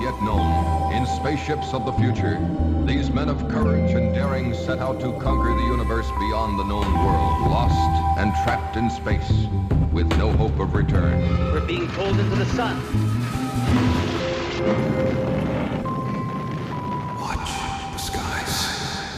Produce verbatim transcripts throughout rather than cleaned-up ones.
yet known, in spaceships of the future, these men of courage and daring set out to conquer the universe beyond the known world, lost and trapped in space, with no hope of return. We're being pulled into the sun. Watch the skies.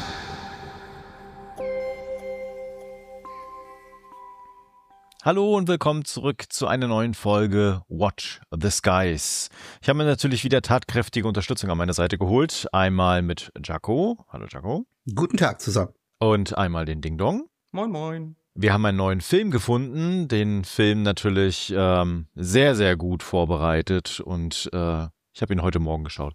Hallo und willkommen zurück zu einer neuen Folge Watch the Skies. Ich habe mir natürlich wieder tatkräftige Unterstützung an meine Seite geholt. Einmal mit Jaco. Hallo Jaco. Guten Tag zusammen. Und einmal den Ding Dong. Moin moin. Wir haben einen neuen Film gefunden. Den Film natürlich ähm, sehr, sehr gut vorbereitet und äh, ich habe ihn heute Morgen geschaut.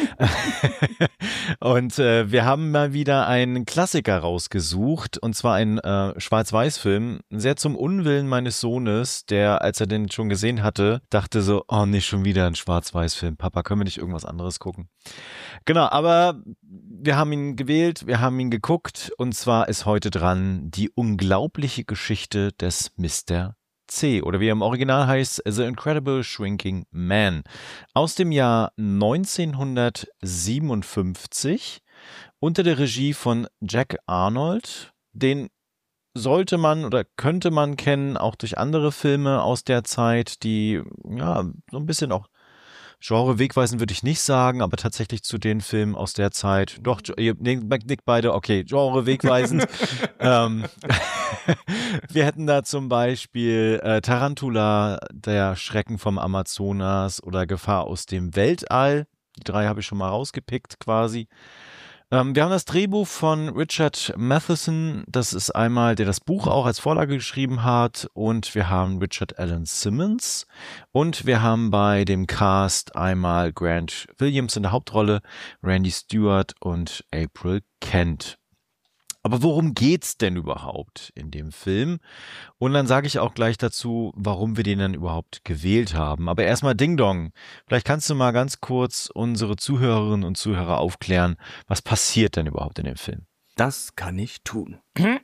Und äh, wir haben mal wieder einen Klassiker rausgesucht, und zwar einen äh, Schwarz-Weiß-Film, sehr zum Unwillen meines Sohnes, der, als er den schon gesehen hatte, dachte so, oh, nicht schon wieder ein Schwarz-Weiß-Film. Papa, können wir nicht irgendwas anderes gucken? Genau, aber wir haben ihn gewählt, wir haben ihn geguckt, und zwar ist heute dran die unglaubliche Geschichte des Mister C, oder wie er im Original heißt, The Incredible Shrinking Man, aus dem Jahr neunzehnhundertsiebenundfünfzig unter der Regie von Jack Arnold. Den sollte man oder könnte man kennen, auch durch andere Filme aus der Zeit, die ja so ein bisschen auch Genre wegweisend würde ich nicht sagen, aber tatsächlich zu den Filmen aus der Zeit, doch, ihr nickt beide, okay, Genre wegweisend. ähm, wir hätten da zum Beispiel äh, Tarantula, der Schrecken vom Amazonas oder Gefahr aus dem Weltall. Die drei habe ich schon mal rausgepickt quasi. Ähm, wir haben das Drehbuch von Richard Matheson, das ist einmal, der das Buch auch als Vorlage geschrieben hat, und wir haben Richard Alan Simmons und wir haben bei dem Cast einmal Grant Williams in der Hauptrolle, Randy Stewart und April Kent. Aber worum geht's denn überhaupt in dem Film? Und dann sage ich auch gleich dazu, warum wir den dann überhaupt gewählt haben. Aber erstmal Ding Dong. Vielleicht kannst du mal ganz kurz unsere Zuhörerinnen und Zuhörer aufklären, was passiert denn überhaupt in dem Film? Das kann ich tun.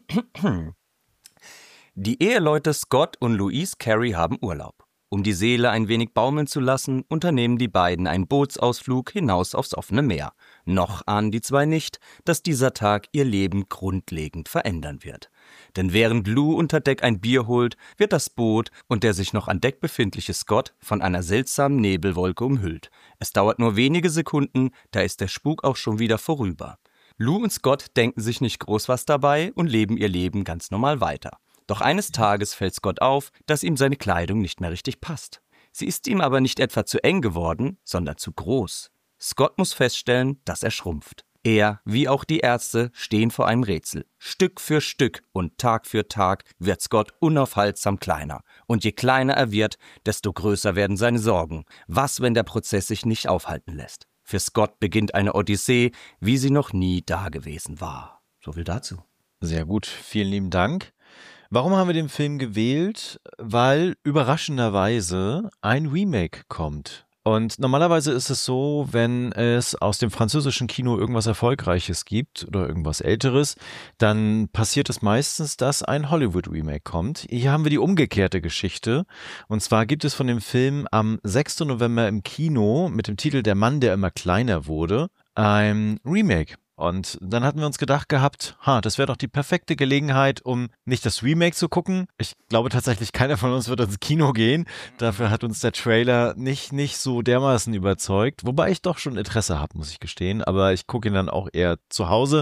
Die Eheleute Scott und Louise Carey haben Urlaub. Um die Seele ein wenig baumeln zu lassen, unternehmen die beiden einen Bootsausflug hinaus aufs offene Meer. Noch ahnen die zwei nicht, dass dieser Tag ihr Leben grundlegend verändern wird. Denn während Lou unter Deck ein Bier holt, wird das Boot und der sich noch an Deck befindliche Scott von einer seltsamen Nebelwolke umhüllt. Es dauert nur wenige Sekunden, da ist der Spuk auch schon wieder vorüber. Lou und Scott denken sich nicht groß was dabei und leben ihr Leben ganz normal weiter. Doch eines Tages fällt Scott auf, dass ihm seine Kleidung nicht mehr richtig passt. Sie ist ihm aber nicht etwa zu eng geworden, sondern zu groß. Scott muss feststellen, dass er schrumpft. Er, wie auch die Ärzte, stehen vor einem Rätsel. Stück für Stück und Tag für Tag wird Scott unaufhaltsam kleiner. Und je kleiner er wird, desto größer werden seine Sorgen. Was, wenn der Prozess sich nicht aufhalten lässt? Für Scott beginnt eine Odyssee, wie sie noch nie dagewesen war. So viel dazu. Sehr gut, vielen lieben Dank. Warum haben wir den Film gewählt? Weil überraschenderweise ein Remake kommt. Und normalerweise ist es so, wenn es aus dem französischen Kino irgendwas Erfolgreiches gibt oder irgendwas Älteres, dann passiert es meistens, dass ein Hollywood-Remake kommt. Hier haben wir die umgekehrte Geschichte. Und zwar gibt es von dem Film am sechsten November im Kino mit dem Titel Der Mann, der immer kleiner wurde, ein Remake. Und dann hatten wir uns gedacht gehabt, ha, das wäre doch die perfekte Gelegenheit, um nicht das Remake zu gucken. Ich glaube tatsächlich, keiner von uns wird ins Kino gehen. Dafür hat uns der Trailer nicht, nicht so dermaßen überzeugt. Wobei ich doch schon Interesse habe, muss ich gestehen. Aber ich gucke ihn dann auch eher zu Hause.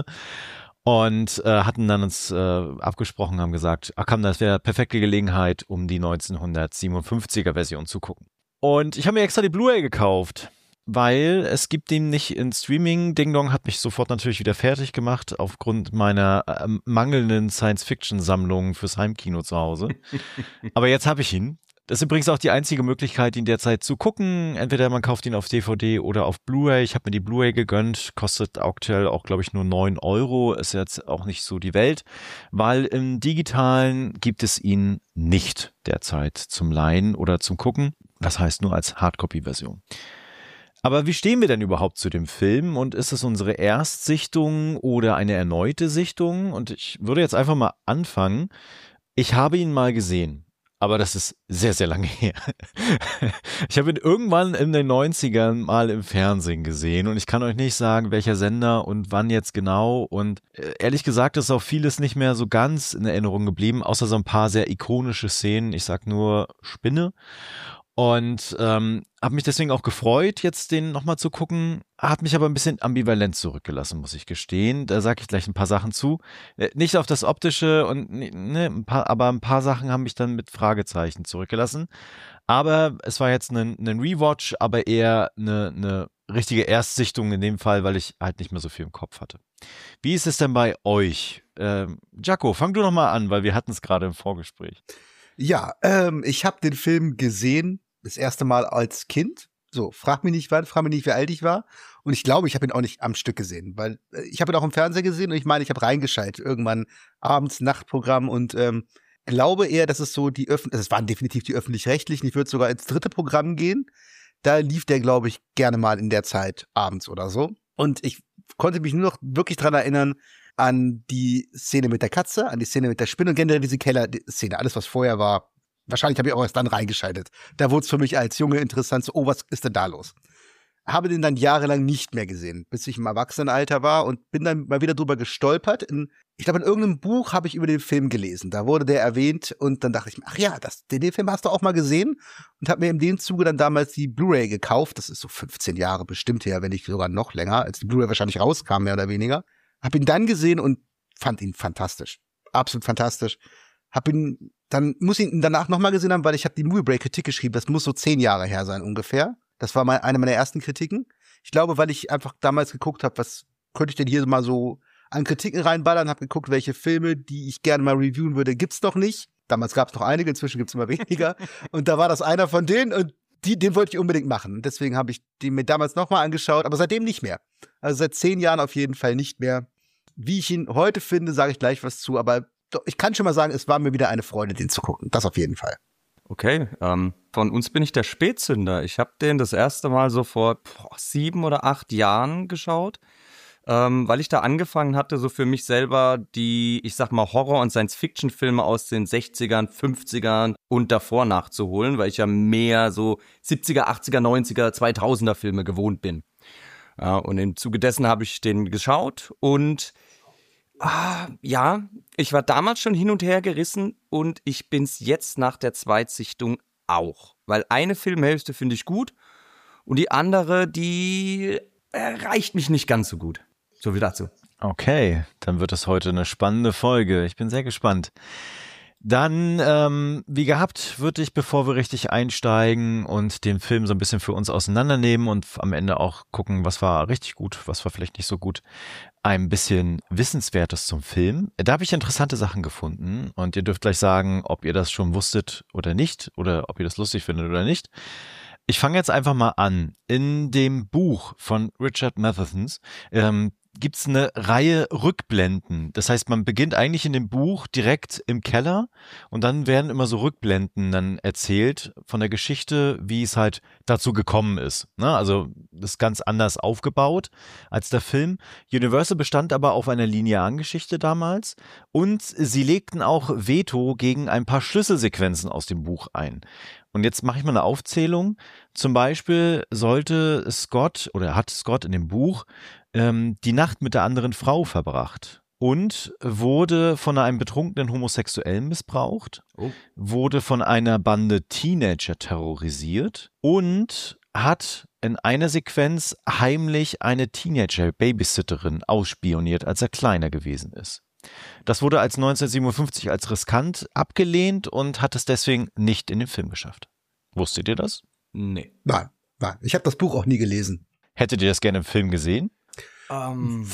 Und äh, hatten dann uns äh, abgesprochen, haben gesagt, ach komm, das wäre perfekte Gelegenheit, um die neunzehnhundertsiebenundfünfziger Version zu gucken. Und ich habe mir extra die Blu-ray gekauft, weil es gibt den nicht in Streaming. Ding Dong hat mich sofort natürlich wieder fertig gemacht, aufgrund meiner äh, mangelnden Science-Fiction-Sammlung fürs Heimkino zu Hause. Aber jetzt habe ich ihn. Das ist übrigens auch die einzige Möglichkeit, ihn derzeit zu gucken. Entweder man kauft ihn auf D V D oder auf Blu-ray. Ich habe mir die Blu-ray gegönnt, kostet aktuell auch, glaube ich, nur neun Euro. Ist jetzt auch nicht so die Welt, weil im Digitalen gibt es ihn nicht derzeit zum Leihen oder zum Gucken. Das heißt nur als Hardcopy-Version. Aber wie stehen wir denn überhaupt zu dem Film, und ist es unsere Erstsichtung oder eine erneute Sichtung? Und ich würde jetzt einfach mal anfangen. Ich habe ihn mal gesehen. aber das ist sehr, sehr lange her. Ich habe ihn irgendwann in den neunzigern mal im Fernsehen gesehen und ich kann euch nicht sagen, welcher Sender und wann jetzt genau. Und ehrlich gesagt ist auch vieles nicht mehr so ganz in Erinnerung geblieben, außer so ein paar sehr ikonische Szenen. Ich sag nur Spinne. Und ähm, habe mich deswegen auch gefreut, jetzt den nochmal zu gucken, hat mich aber ein bisschen ambivalent zurückgelassen, muss ich gestehen. Da sage ich gleich ein paar Sachen zu. Äh, nicht auf das Optische, und ne, ein paar, aber ein paar Sachen haben mich dann mit Fragezeichen zurückgelassen. Aber es war jetzt ein, ein Rewatch, aber eher eine, eine richtige Erstsichtung in dem Fall, weil ich halt nicht mehr so viel im Kopf hatte. Wie ist es denn bei euch? Ähm, Jaco, fang du nochmal an, weil wir hatten es gerade im Vorgespräch. Ja, ähm, ich habe den Film gesehen, das erste Mal als Kind. So, frag mich nicht wann, frag mich nicht, wie alt ich war. Und ich glaube, ich habe ihn auch nicht am Stück gesehen, weil äh, ich habe ihn auch im Fernsehen gesehen und ich meine, ich habe reingeschaltet, irgendwann abends, Nachtprogramm und ähm, glaube eher, dass es so die Öffentlich, also es waren definitiv die Öffentlich-Rechtlichen, ich würde sogar ins dritte Programm gehen. Da lief der, glaube ich, gerne mal in der Zeit abends oder so. Und ich konnte mich nur noch wirklich dran erinnern an die Szene mit der Katze, an die Szene mit der Spinne und generell diese Keller-Szene, alles, was vorher war. Wahrscheinlich habe ich auch erst dann reingeschaltet. Da wurde es für mich als Junge interessant, so, oh, was ist denn da los? Habe den dann jahrelang nicht mehr gesehen, bis ich im Erwachsenenalter war und bin dann mal wieder drüber gestolpert. In, ich glaube, in irgendeinem Buch habe ich über den Film gelesen. Da wurde der erwähnt und dann dachte ich mir, ach ja, das, den, den Film hast du auch mal gesehen und habe mir in dem Zuge dann damals die Blu-ray gekauft. Das ist so fünfzehn Jahre bestimmt her, wenn nicht sogar noch länger, als die Blu-ray wahrscheinlich rauskam, mehr oder weniger. Hab ihn dann gesehen und fand ihn fantastisch. Absolut fantastisch. Hab ihn, dann muss ich ihn danach nochmal gesehen haben, weil ich habe die Movie Break Kritik geschrieben. Das muss so zehn Jahre her sein ungefähr. Das war mal eine meiner ersten Kritiken. Ich glaube, weil ich einfach damals geguckt habe, was könnte ich denn hier mal so an Kritiken reinballern, habe geguckt, welche Filme, die ich gerne mal reviewen würde, gibt's noch nicht. Damals gab's noch einige, inzwischen gibt's immer weniger. Und da war das einer von denen und die, den wollte ich unbedingt machen. Und deswegen habe ich den mir damals nochmal angeschaut, aber seitdem nicht mehr. Also seit zehn Jahren auf jeden Fall nicht mehr. Wie ich ihn heute finde, sage ich gleich was zu, aber doch, ich kann schon mal sagen, es war mir wieder eine Freude, den zu gucken. Das auf jeden Fall. Okay, ähm, von uns bin ich der Spätzünder. Ich habe den das erste Mal so vor boah, sieben oder acht Jahren geschaut, ähm, weil ich da angefangen hatte, so für mich selber die, ich sag mal, Horror- und Science-Fiction-Filme aus den sechzigern, fünfzigern und davor nachzuholen, weil ich ja mehr so siebziger, achtziger, neunziger, zweitausender Filme gewohnt bin. Ja, und im Zuge dessen habe ich den geschaut und Ah, ja, ich war damals schon hin und her gerissen und ich bin's jetzt nach der Zweitsichtung auch. Weil eine Filmhälfte finde ich gut und die andere, die erreicht mich nicht ganz so gut. So viel dazu. Okay, dann wird es heute eine spannende Folge. Ich bin sehr gespannt. Dann, ähm, wie gehabt, würde ich, bevor wir richtig einsteigen und den Film so ein bisschen für uns auseinandernehmen und am Ende auch gucken, was war richtig gut, was war vielleicht nicht so gut, ein bisschen Wissenswertes zum Film. Da habe ich interessante Sachen gefunden und ihr dürft gleich sagen, ob ihr das schon wusstet oder nicht oder ob ihr das lustig findet oder nicht. Ich fange jetzt einfach mal an. In dem Buch von Richard Mathesons ähm, gibt es eine Reihe Rückblenden. Das heißt, man beginnt eigentlich in dem Buch direkt im Keller und dann werden immer so Rückblenden dann erzählt von der Geschichte, wie es halt dazu gekommen ist. Ne? Also das ist ganz anders aufgebaut als der Film. Universal bestand aber auf einer linearen Geschichte damals und sie legten auch Veto gegen ein paar Schlüsselsequenzen aus dem Buch ein. Und jetzt mache ich mal eine Aufzählung. Zum Beispiel sollte Scott oder hat Scott in dem Buch ähm, die Nacht mit der anderen Frau verbracht und wurde von einem betrunkenen Homosexuellen missbraucht, oh. wurde von einer Bande Teenager terrorisiert und hat in einer Sequenz heimlich eine Teenager-Babysitterin ausspioniert, als er kleiner gewesen ist. Das wurde als neunzehnhundertsiebenundfünfzig als riskant abgelehnt und hat es deswegen nicht in den Film geschafft. Wusstet ihr das? Nee. Nein, nein. Ich habe das Buch auch nie gelesen. Hättet ihr das gerne im Film gesehen? Um.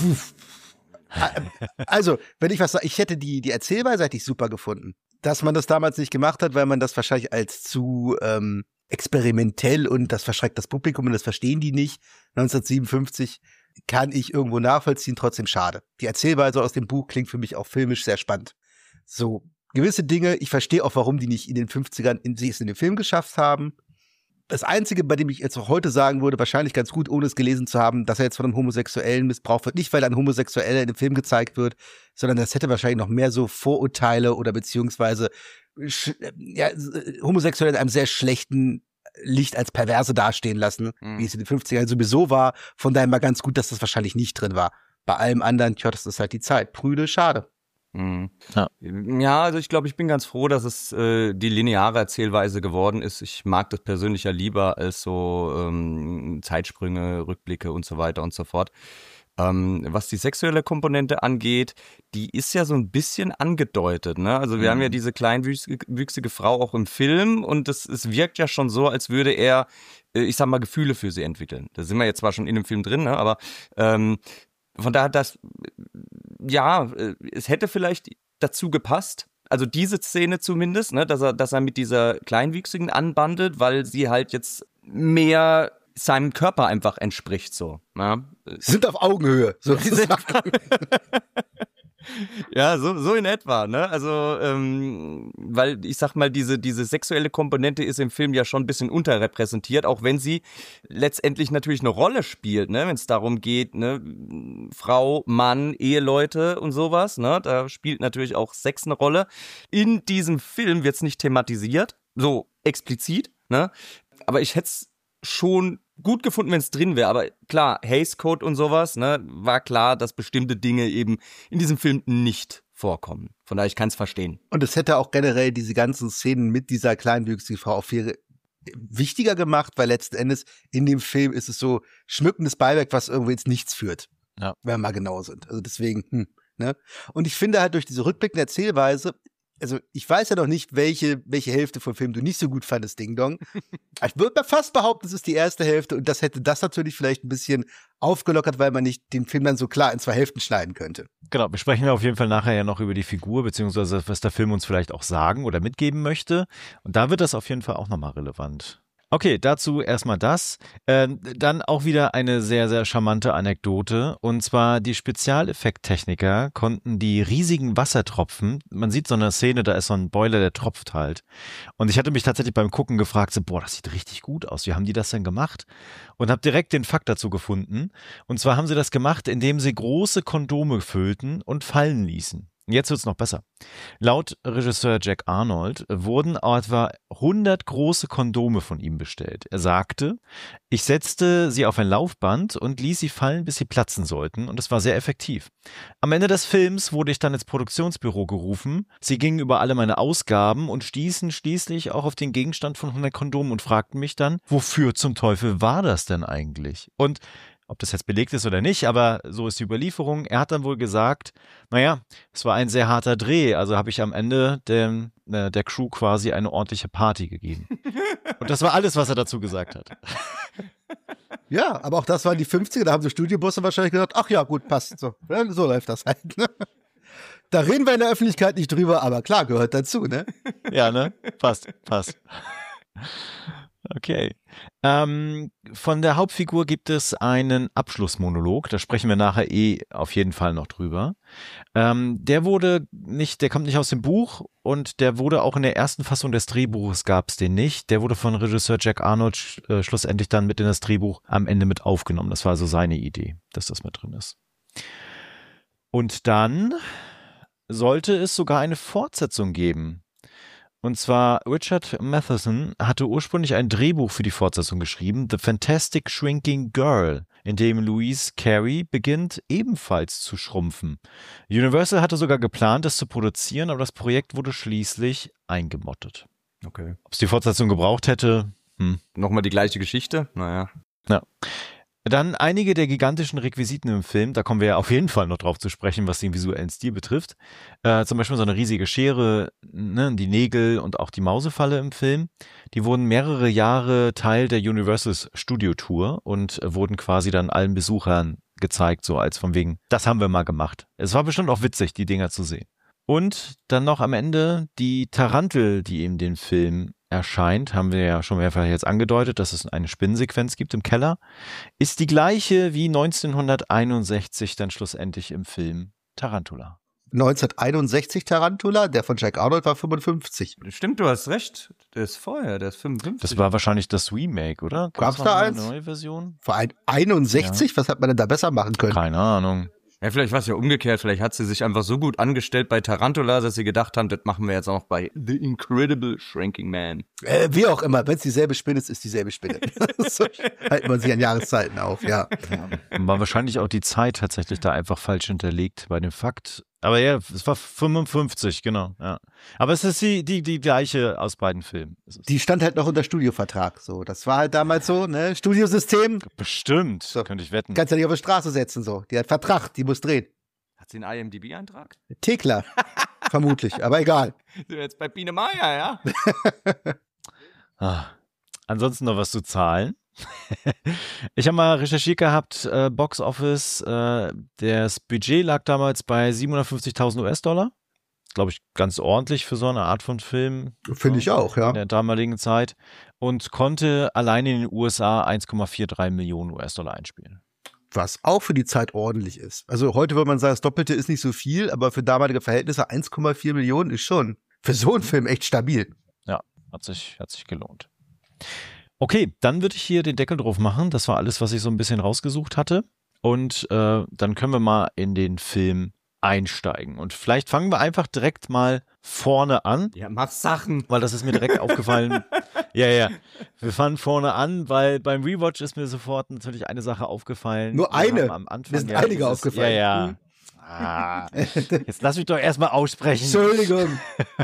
Also, wenn ich was sage, ich hätte die, die Erzählweise hätte ich super gefunden. Dass man das damals nicht gemacht hat, weil man das wahrscheinlich als zu ähm, experimentell und das verschreckt das Publikum und das verstehen die nicht. neunzehnhundertsiebenundfünfzig kann ich irgendwo nachvollziehen, trotzdem schade. Die Erzählweise aus dem Buch klingt für mich auch filmisch sehr spannend. So, gewisse Dinge, ich verstehe auch, warum die nicht in den fünfzigern in, sie es in den Film geschafft haben. Das Einzige, bei dem ich jetzt auch heute sagen würde, wahrscheinlich ganz gut, ohne es gelesen zu haben, dass er jetzt von einem Homosexuellen missbraucht wird. Nicht, weil ein Homosexueller in dem Film gezeigt wird, sondern das hätte wahrscheinlich noch mehr so Vorurteile oder beziehungsweise sch- ja, Homosexuelle in einem sehr schlechten Licht als Perverse dastehen lassen, Mhm. wie es in den fünfzigern sowieso war. Von daher mal ganz gut, dass das wahrscheinlich nicht drin war. Bei allem anderen, tja, das ist halt die Zeit. Prüde, schade. Mhm. Ja. Ja, also ich glaube, ich bin ganz froh, dass es äh, die lineare Erzählweise geworden ist. Ich mag das persönlich ja lieber als so ähm, Zeitsprünge, Rückblicke und so weiter und so fort. Ähm, was die sexuelle Komponente angeht, die ist ja so ein bisschen angedeutet, ne? Also wir Mhm. haben ja diese kleinwüchsige Frau auch im Film und es, es wirkt ja schon so, als würde er, äh, ich sag mal, Gefühle für sie entwickeln. Da sind wir jetzt zwar schon in dem Film drin, ne? Aber ähm, von daher, das, ja, äh, es hätte vielleicht dazu gepasst, also diese Szene zumindest, ne, dass er, dass er mit dieser Kleinwüchsigen anbandelt, weil sie halt jetzt mehr seinem Körper einfach entspricht, so. Ja, Sind auf Augenhöhe. So wie sie sagen. ja so, so in etwa, ne? Also, ähm, weil ich sag mal, diese, diese sexuelle Komponente ist im Film ja schon ein bisschen unterrepräsentiert, auch wenn sie letztendlich natürlich eine Rolle spielt, ne? Wenn es darum geht, ne, Frau, Mann, Eheleute und sowas, ne? Da spielt natürlich auch Sex eine Rolle. In diesem Film wird es nicht thematisiert, so explizit, ne? Aber ich hätte es schon gut gefunden, wenn es drin wäre, aber klar, Hays Code und sowas, ne, war klar, dass bestimmte Dinge eben in diesem Film nicht vorkommen. Von daher, ich kann es verstehen. Und es hätte auch generell diese ganzen Szenen mit dieser kleinwüchsigen Frau auch viel wichtiger gemacht, weil letzten Endes in dem Film ist es so schmückendes Beiwerk, was irgendwie ins Nichts führt. Ja. Wenn wir mal genau sind. Also deswegen, hm, ne? Und ich finde halt durch diese rückblickende Erzählweise, also ich weiß ja noch nicht, welche, welche Hälfte vom Film du nicht so gut fandest, Ding Dong. Ich würde mal fast behaupten, es ist die erste Hälfte und das hätte das natürlich vielleicht ein bisschen aufgelockert, weil man nicht den Film dann so klar in zwei Hälften schneiden könnte. Genau, besprechen wir auf jeden Fall nachher ja noch über die Figur, beziehungsweise was der Film uns vielleicht auch sagen oder mitgeben möchte. Und da wird das auf jeden Fall auch nochmal relevant. Okay, dazu erstmal das. Äh, dann auch wieder eine sehr, sehr charmante Anekdote. Und zwar die Spezialeffekttechniker konnten die riesigen Wassertropfen, man sieht so eine Szene, da ist so ein Boiler, der tropft halt. Und ich hatte mich tatsächlich beim Gucken gefragt, so, boah, das sieht richtig gut aus. Wie haben die das denn gemacht? Und habe direkt den Fakt dazu gefunden. Und zwar haben sie das gemacht, indem sie große Kondome füllten und fallen ließen. Jetzt wird's noch besser. Laut Regisseur Jack Arnold wurden etwa hundert große Kondome von ihm bestellt. Er sagte, ich setzte sie auf ein Laufband und ließ sie fallen, bis sie platzen sollten, und es war sehr effektiv. Am Ende des Films wurde ich dann ins Produktionsbüro gerufen. Sie gingen über alle meine Ausgaben und stießen schließlich auch auf den Gegenstand von hundert Kondomen und fragten mich dann, wofür zum Teufel war das denn eigentlich? Und ob das jetzt belegt ist oder nicht, aber so ist die Überlieferung. Er hat dann wohl gesagt, naja, es war ein sehr harter Dreh, also habe ich am Ende dem, äh, der Crew quasi eine ordentliche Party gegeben. Und das war alles, was er dazu gesagt hat. Ja, aber auch das waren die fünfziger, da haben so Studiobusse wahrscheinlich gedacht, ach ja, gut, passt. So, ja, so läuft das halt. Da reden wir in der Öffentlichkeit nicht drüber, aber klar, gehört dazu, ne? Ja, ne? Passt, passt. Okay. Ähm, von der Hauptfigur gibt es einen Abschlussmonolog, da sprechen wir nachher eh auf jeden Fall noch drüber. Ähm, der wurde nicht, der kommt nicht aus dem Buch und der wurde auch in der ersten Fassung des Drehbuches gab es den nicht. Der wurde von Regisseur Jack Arnold sch äh, schlussendlich dann mit in das Drehbuch am Ende mit aufgenommen. Das war also seine Idee, dass das mit drin ist. Und dann sollte es sogar eine Fortsetzung geben. Und zwar Richard Matheson hatte ursprünglich ein Drehbuch für die Fortsetzung geschrieben, The Fantastic Shrinking Girl, in dem Louise Carey beginnt ebenfalls zu schrumpfen. Universal hatte sogar geplant, es zu produzieren, aber das Projekt wurde schließlich eingemottet. Okay. Ob es die Fortsetzung gebraucht hätte? Hm. Nochmal die gleiche Geschichte? Naja. Ja. Dann einige der gigantischen Requisiten im Film, da kommen wir ja auf jeden Fall noch drauf zu sprechen, was den visuellen Stil betrifft. Äh, zum Beispiel so eine riesige Schere, ne, die Nägel und auch die Mausefalle im Film. Die wurden mehrere Jahre Teil der Universals Studio Tour und äh, wurden quasi dann allen Besuchern gezeigt, so als von wegen, das haben wir mal gemacht. Es war bestimmt auch witzig, die Dinger zu sehen. Und dann noch am Ende die Tarantel, die in den Film erscheint, haben wir ja schon mehrfach jetzt angedeutet, dass es eine Spinnensequenz gibt im Keller, ist die gleiche wie neunzehnhunderteinundsechzig dann schlussendlich im Film Tarantula. neunzehnhunderteinundsechzig Tarantula, der von Jack Arnold war fünfundfünfzig. Stimmt, du hast recht. Der ist vorher, der ist fünfundfünfzig. Das war wahrscheinlich das Remake, oder? Gab's da eins? Eine neue Version? Vor ein einundsechzig? Ja. Was hat man denn da besser machen können? Keine Ahnung. Ja, vielleicht war es ja umgekehrt. Vielleicht hat sie sich einfach so gut angestellt bei Tarantula, dass sie gedacht haben, das machen wir jetzt auch noch bei The Incredible Shrinking Man. Äh, wie auch immer, wenn es dieselbe Spinne ist, ist dieselbe Spinne. So halten man sich an Jahreszeiten auf, ja. War wahrscheinlich auch die Zeit tatsächlich da einfach falsch hinterlegt bei dem Fakt. Aber ja, es war fünfundfünfzig, genau. Ja. Aber es ist die, die, die gleiche aus beiden Filmen. Die stand halt noch unter Studiovertrag. So, das war halt damals so, ne? Studiosystem. Bestimmt, so. Könnte ich wetten. Kannst ja nicht auf die Straße setzen, so. Die hat Vertrag, die muss drehen. Hat sie einen I M D B-Eintrag? Thekla. Vermutlich, aber egal. Sind wir jetzt bei Biene Meier, ja? ah. Ansonsten noch was zu Zahlen. Ich habe mal recherchiert gehabt, äh, Box Office, äh, das Budget lag damals bei siebenhundertfünfzigtausend US-Dollar. Glaube ich, ganz ordentlich für so eine Art von Film. Finde ich auch, ja. In der damaligen Zeit. Und konnte allein in den U S A eins Komma dreiundvierzig Millionen US-Dollar einspielen. Was auch für die Zeit ordentlich ist. Also heute würde man sagen, das Doppelte ist nicht so viel, aber für damalige Verhältnisse eins Komma vier Millionen ist schon für so einen Film echt stabil. Ja, hat sich, hat sich gelohnt. Okay, dann würde ich hier den Deckel drauf machen. Das war alles, was ich so ein bisschen rausgesucht hatte. Und äh, dann können wir mal in den Film einsteigen. Und vielleicht fangen wir einfach direkt mal vorne an. Ja, mach Sachen. Weil das ist mir direkt aufgefallen. Ja, ja. Wir fangen vorne an, weil beim Rewatch ist mir sofort natürlich eine Sache aufgefallen. Nur eine? Am Anfang, Mir sind ja, einige dieses, aufgefallen. Ja, ja. Hm. Ah, jetzt lass mich doch erstmal aussprechen. Entschuldigung.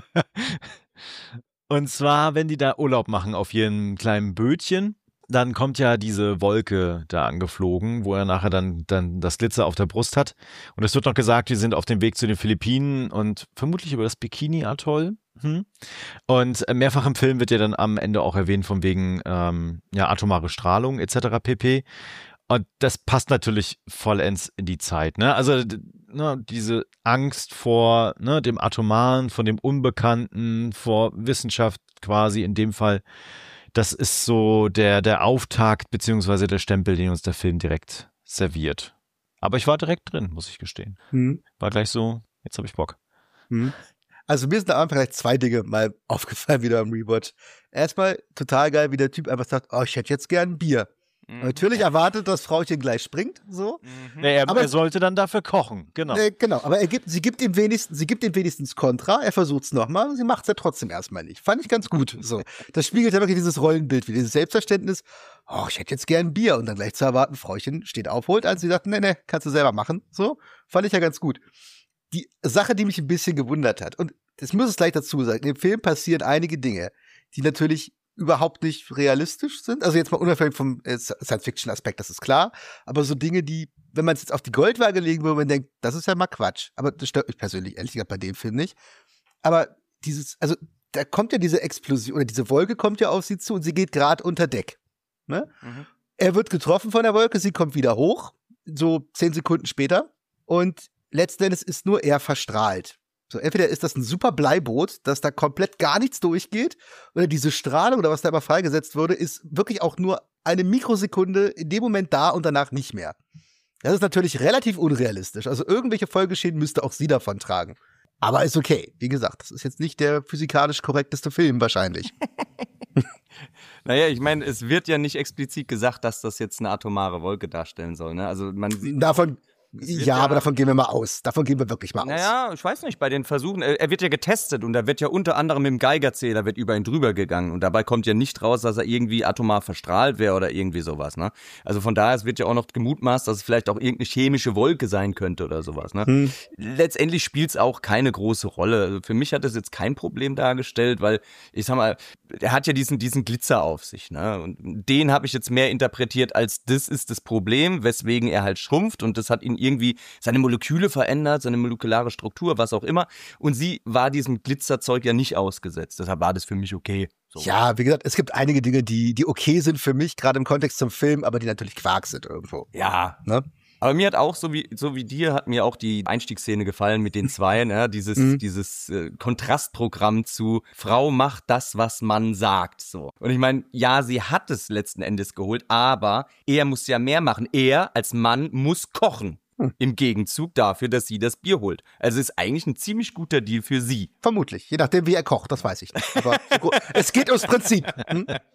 Und zwar, wenn die da Urlaub machen auf ihrem kleinen Bötchen, dann kommt ja diese Wolke da angeflogen, wo er nachher dann, dann das Glitzer auf der Brust hat. Und es wird noch gesagt, die sind auf dem Weg zu den Philippinen und vermutlich über das Bikini-Atoll. Hm. Und mehrfach im Film wird ja dann am Ende auch erwähnt von wegen ähm, ja, atomare Strahlung et cetera pp. Und das passt natürlich vollends in die Zeit. Ne? Also ne, diese Angst vor ne, dem Atomaren, von dem Unbekannten, vor Wissenschaft quasi in dem Fall, das ist so der, der Auftakt beziehungsweise der Stempel, den uns der Film direkt serviert. Aber ich war direkt drin, muss ich gestehen. Hm. War gleich so, jetzt habe ich Bock. Hm. Also mir sind da einfach gleich zwei Dinge mal aufgefallen wieder im Rewatch. Erstmal total geil, wie der Typ einfach sagt, oh, ich hätte jetzt gern ein Bier. Mhm. Natürlich erwartet, dass Frauchen gleich springt, so. Mhm. Nee, er, aber, er sollte dann dafür kochen, genau. Äh, genau, aber er gibt, sie gibt ihm wenigstens, sie gibt ihm wenigstens Kontra, er versucht es nochmal, sie macht es ja trotzdem erstmal nicht. Fand ich ganz gut, so. Das spiegelt ja wirklich dieses Rollenbild, wie dieses Selbstverständnis, oh, ich hätte jetzt gern ein Bier und dann gleich zu erwarten, Frauchen steht auf, holt eins, sie sagt, nee, nee, kannst du selber machen, so. Fand ich ja ganz gut. Die Sache, die mich ein bisschen gewundert hat, und das muss es gleich dazu sagen, im Film passieren einige Dinge, die natürlich überhaupt nicht realistisch sind. Also jetzt mal unabhängig vom äh, Science-Fiction-Aspekt, das ist klar. Aber so Dinge, die, wenn man es jetzt auf die Goldwaage legen würde, man denkt, das ist ja mal Quatsch. Aber das stört mich persönlich ehrlich gesagt bei dem Film nicht. Aber dieses, also da kommt ja diese Explosion, oder diese Wolke kommt ja auf sie zu und sie geht gerade unter Deck. Ne? Mhm. Er wird getroffen von der Wolke, sie kommt wieder hoch, so zehn Sekunden später. Und letzten Endes ist nur er verstrahlt. So, entweder ist das ein super Bleiboot, dass da komplett gar nichts durchgeht, oder diese Strahlung oder was da immer freigesetzt wurde, ist wirklich auch nur eine Mikrosekunde in dem Moment da und danach nicht mehr. Das ist natürlich relativ unrealistisch. Also irgendwelche Folgeschäden müsste auch sie davon tragen. Aber ist okay. Wie gesagt, das ist jetzt nicht der physikalisch korrekteste Film wahrscheinlich. Naja, ich meine, es wird ja nicht explizit gesagt, dass das jetzt eine atomare Wolke darstellen soll. Ne? Also man sieht davon Ja, ja, aber davon gehen wir mal aus. Davon gehen wir wirklich mal aus. Naja, ich weiß nicht, bei den Versuchen, er, er wird ja getestet und da wird ja unter anderem mit dem Geigerzähler wird über ihn drüber gegangen und dabei kommt ja nicht raus, dass er irgendwie atomar verstrahlt wäre oder irgendwie sowas, ne? Also von daher, es wird ja auch noch gemutmaßt, dass es vielleicht auch irgendeine chemische Wolke sein könnte oder sowas, ne? Hm. Letztendlich spielt es auch keine große Rolle. Also für mich hat das jetzt kein Problem dargestellt, weil, ich sag mal, er hat ja diesen, diesen Glitzer auf sich, ne? Und den habe ich jetzt mehr interpretiert als das ist das Problem, weswegen er halt schrumpft und das hat ihn irgendwie seine Moleküle verändert, seine molekulare Struktur, was auch immer. Und sie war diesem Glitzerzeug ja nicht ausgesetzt. Deshalb war das für mich okay. So. Ja, wie gesagt, es gibt einige Dinge, die, die okay sind für mich, gerade im Kontext zum Film, aber die natürlich Quark sind irgendwo. Ja. Ne? Aber mir hat auch, so wie, so wie dir, hat mir auch die Einstiegsszene gefallen mit den zwei, ne? Dieses, mhm. dieses äh, Kontrastprogramm zu Frau macht das, was man sagt, so. Und ich meine, ja, sie hat es letzten Endes geholt, aber er muss ja mehr machen. Er als Mann muss kochen. Hm. Im Gegenzug dafür, dass sie das Bier holt. Also ist eigentlich ein ziemlich guter Deal für sie. Vermutlich, je nachdem, wie er kocht, das weiß ich nicht. Aber es geht ums Prinzip. Hm?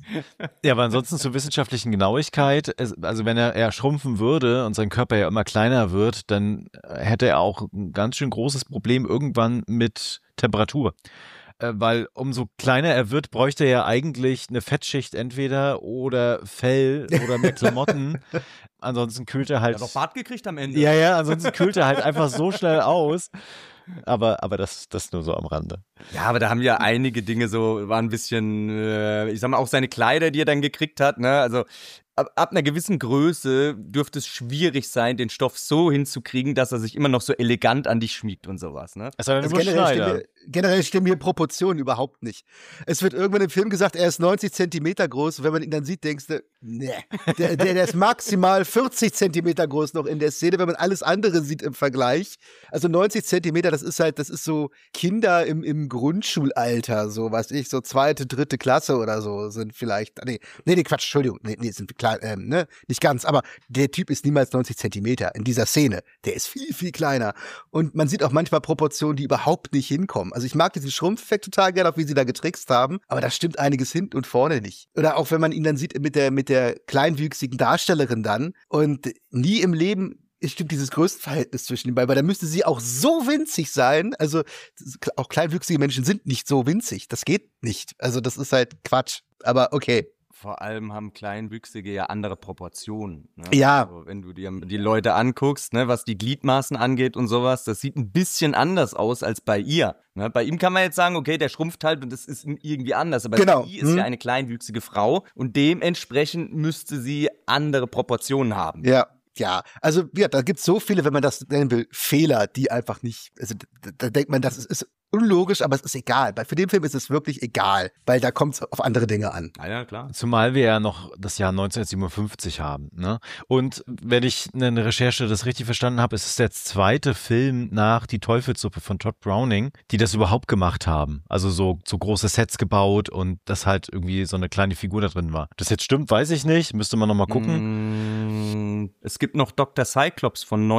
Ja, aber ansonsten zur wissenschaftlichen Genauigkeit, es, also wenn er, er schrumpfen würde und sein Körper ja immer kleiner wird, dann hätte er auch ein ganz schön großes Problem irgendwann mit Temperatur. Äh, weil umso kleiner er wird, bräuchte er ja eigentlich eine Fettschicht entweder oder Fell oder mehr Klamotten. Ansonsten kühlt er halt. Er hat doch Bart gekriegt am Ende. Ja, ja, ansonsten kühlt er halt einfach so schnell aus. Aber, aber das, das nur so am Rande. Ja, aber da haben ja einige Dinge so, war ein bisschen, äh, ich sag mal, auch seine Kleider, die er dann gekriegt hat, ne, also ab, ab einer gewissen Größe dürfte es schwierig sein, den Stoff so hinzukriegen, dass er sich immer noch so elegant an dich schmiegt und sowas, ne. Es also generell, stimmen, generell stimmen hier Proportionen überhaupt nicht. Es wird irgendwann im Film gesagt, er ist neunzig Zentimeter groß und wenn man ihn dann sieht, denkst du, nee, der, der, der ist maximal vierzig Zentimeter groß noch in der Szene, wenn man alles andere sieht im Vergleich. Also neunzig Zentimeter, das ist halt, das ist so Kinder im, im Grundschulalter, so, was ich, so zweite, dritte Klasse oder so sind vielleicht, nee, nee, nee Quatsch, Entschuldigung, nee, nee, sind klar, ähm, ne, nicht ganz, aber der Typ ist niemals neunzig Zentimeter in dieser Szene. Der ist viel, viel kleiner. Und man sieht auch manchmal Proportionen, die überhaupt nicht hinkommen. Also ich mag diesen Schrumpfeffekt total gerne, auch wie sie da getrickst haben, aber da stimmt einiges hinten und vorne nicht. Oder auch wenn man ihn dann sieht mit der, mit der kleinwüchsigen Darstellerin dann und nie im Leben es stimmt dieses Größenverhältnis zwischen den beiden, weil da müsste sie auch so winzig sein. Also auch kleinwüchsige Menschen sind nicht so winzig. Das geht nicht. Also das ist halt Quatsch. Aber okay. Vor allem haben Kleinwüchsige ja andere Proportionen. Ne? Ja. Also wenn du dir die Leute anguckst, ne, was die Gliedmaßen angeht und sowas, das sieht ein bisschen anders aus als bei ihr. Ne? Bei ihm kann man jetzt sagen, okay, der schrumpft halt und das ist irgendwie anders. Aber genau. sie ist hm. ja eine kleinwüchsige Frau und dementsprechend müsste sie andere Proportionen haben. Ja. Ja, also ja, da gibt's so viele, wenn man das nennen will, Fehler, die einfach nicht, also da, da denkt man, das ist, ist unlogisch, aber es ist egal. Weil für den Film ist es wirklich egal, weil da kommt es auf andere Dinge an. Ah ja, klar. Zumal wir ja noch das Jahr neunzehnhundertsiebenundfünfzig haben. Ne? Und wenn ich eine Recherche das richtig verstanden habe, ist es der zweite Film nach Die Teufelssuppe von Todd Browning, die das überhaupt gemacht haben. Also so, so große Sets gebaut und dass halt irgendwie so eine kleine Figur da drin war. Das jetzt stimmt, weiß ich nicht. Müsste man noch mal gucken. Mm, es gibt noch Doktor Cyclops von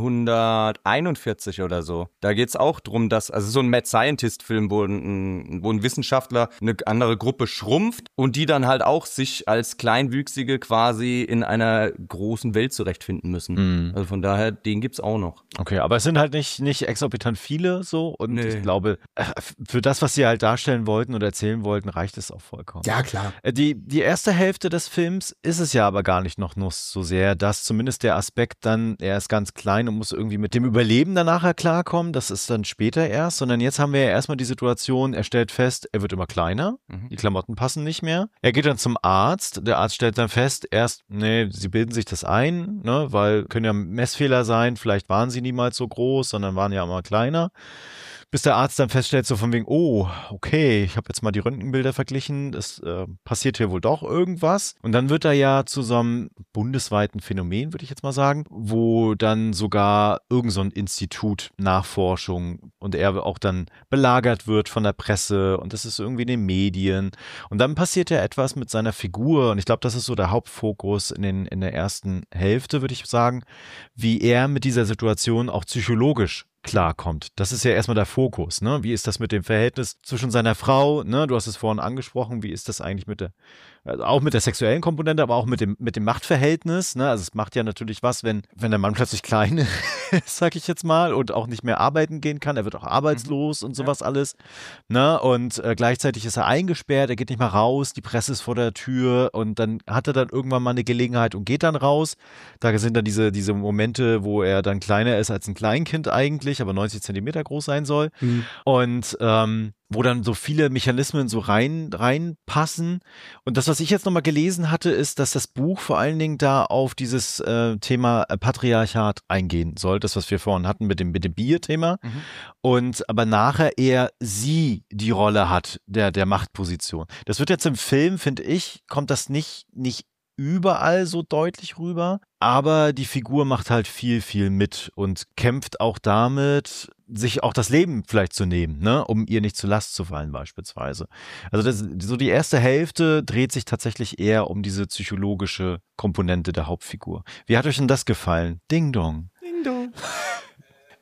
neunzehnhunderteinundvierzig oder so. Da geht's auch drum, dass, also so ein Mad Scientist-Film, wo ein, wo ein Wissenschaftler eine andere Gruppe schrumpft und die dann halt auch sich als Kleinwüchsige quasi in einer großen Welt zurechtfinden müssen. Mhm. Also von daher, den gibt's auch noch. Okay, aber es sind halt nicht, nicht exorbitant viele so und Nee. ich glaube, für das, was sie halt darstellen wollten oder erzählen wollten, reicht es auch vollkommen. Ja, klar. Die, die erste Hälfte des Films ist es ja aber gar nicht noch nur so sehr, dass zumindest der Aspekt dann, er ist ganz klein und muss irgendwie mit dem Überleben dann nachher klarkommen, das ist dann später erst, sondern jetzt haben wir ja erstmal die Situation, er stellt fest, er wird immer kleiner, Mhm. die Klamotten passen nicht mehr. Er geht dann zum Arzt, der Arzt stellt dann fest, erst, nee, sie bilden sich das ein, ne, weil können ja Messfehler sein, vielleicht waren sie niemals so groß, sondern waren ja immer kleiner. Bis der Arzt dann feststellt, so von wegen, oh, okay, ich habe jetzt mal die Röntgenbilder verglichen, es äh, passiert hier wohl doch irgendwas. Und dann wird er ja zu so einem bundesweiten Phänomen, würde ich jetzt mal sagen, wo dann sogar irgend so ein Institut Nachforschung und er auch dann belagert wird von der Presse und das ist irgendwie in den Medien. Und dann passiert ja etwas mit seiner Figur und ich glaube, das ist so der Hauptfokus in, den, in der ersten Hälfte, würde ich sagen, wie er mit dieser Situation auch psychologisch klarkommt. Das ist ja erstmal der Fokus, ne? Wie ist das mit dem Verhältnis zwischen seiner Frau, ne? Du hast es vorhin angesprochen, wie ist das eigentlich mit der, also auch mit der sexuellen Komponente, aber auch mit dem, mit dem Machtverhältnis, ne? Also es macht ja natürlich was, wenn, wenn der Mann plötzlich klein ist, sag ich jetzt mal, und auch nicht mehr arbeiten gehen kann, er wird auch arbeitslos mhm. und sowas ja. alles, ne? Und äh, gleichzeitig ist er eingesperrt, er geht nicht mal raus, die Presse ist vor der Tür und dann hat er dann irgendwann mal eine Gelegenheit und geht dann raus. Da sind dann diese, diese Momente, wo er dann kleiner ist als ein Kleinkind eigentlich, aber neunzig Zentimeter groß sein soll. Mhm. Und ähm, wo dann so viele Mechanismen so rein reinpassen. Und das, was ich jetzt nochmal gelesen hatte, ist, dass das Buch vor allen Dingen da auf dieses äh, Thema Patriarchat eingehen soll, das, was wir vorhin hatten mit dem, mit dem Bier-Thema. Mhm. Und aber nachher eher sie die Rolle hat, der, der Machtposition. Das wird jetzt im Film, finde ich, kommt das nicht, nicht überall so deutlich rüber, aber die Figur macht halt viel, viel mit und kämpft auch damit, sich auch das Leben vielleicht zu nehmen, ne, um ihr nicht zur Last zu fallen beispielsweise. Also das, so die erste Hälfte dreht sich tatsächlich eher um diese psychologische Komponente der Hauptfigur. Wie hat euch denn das gefallen? Ding Dong. Ding Dong.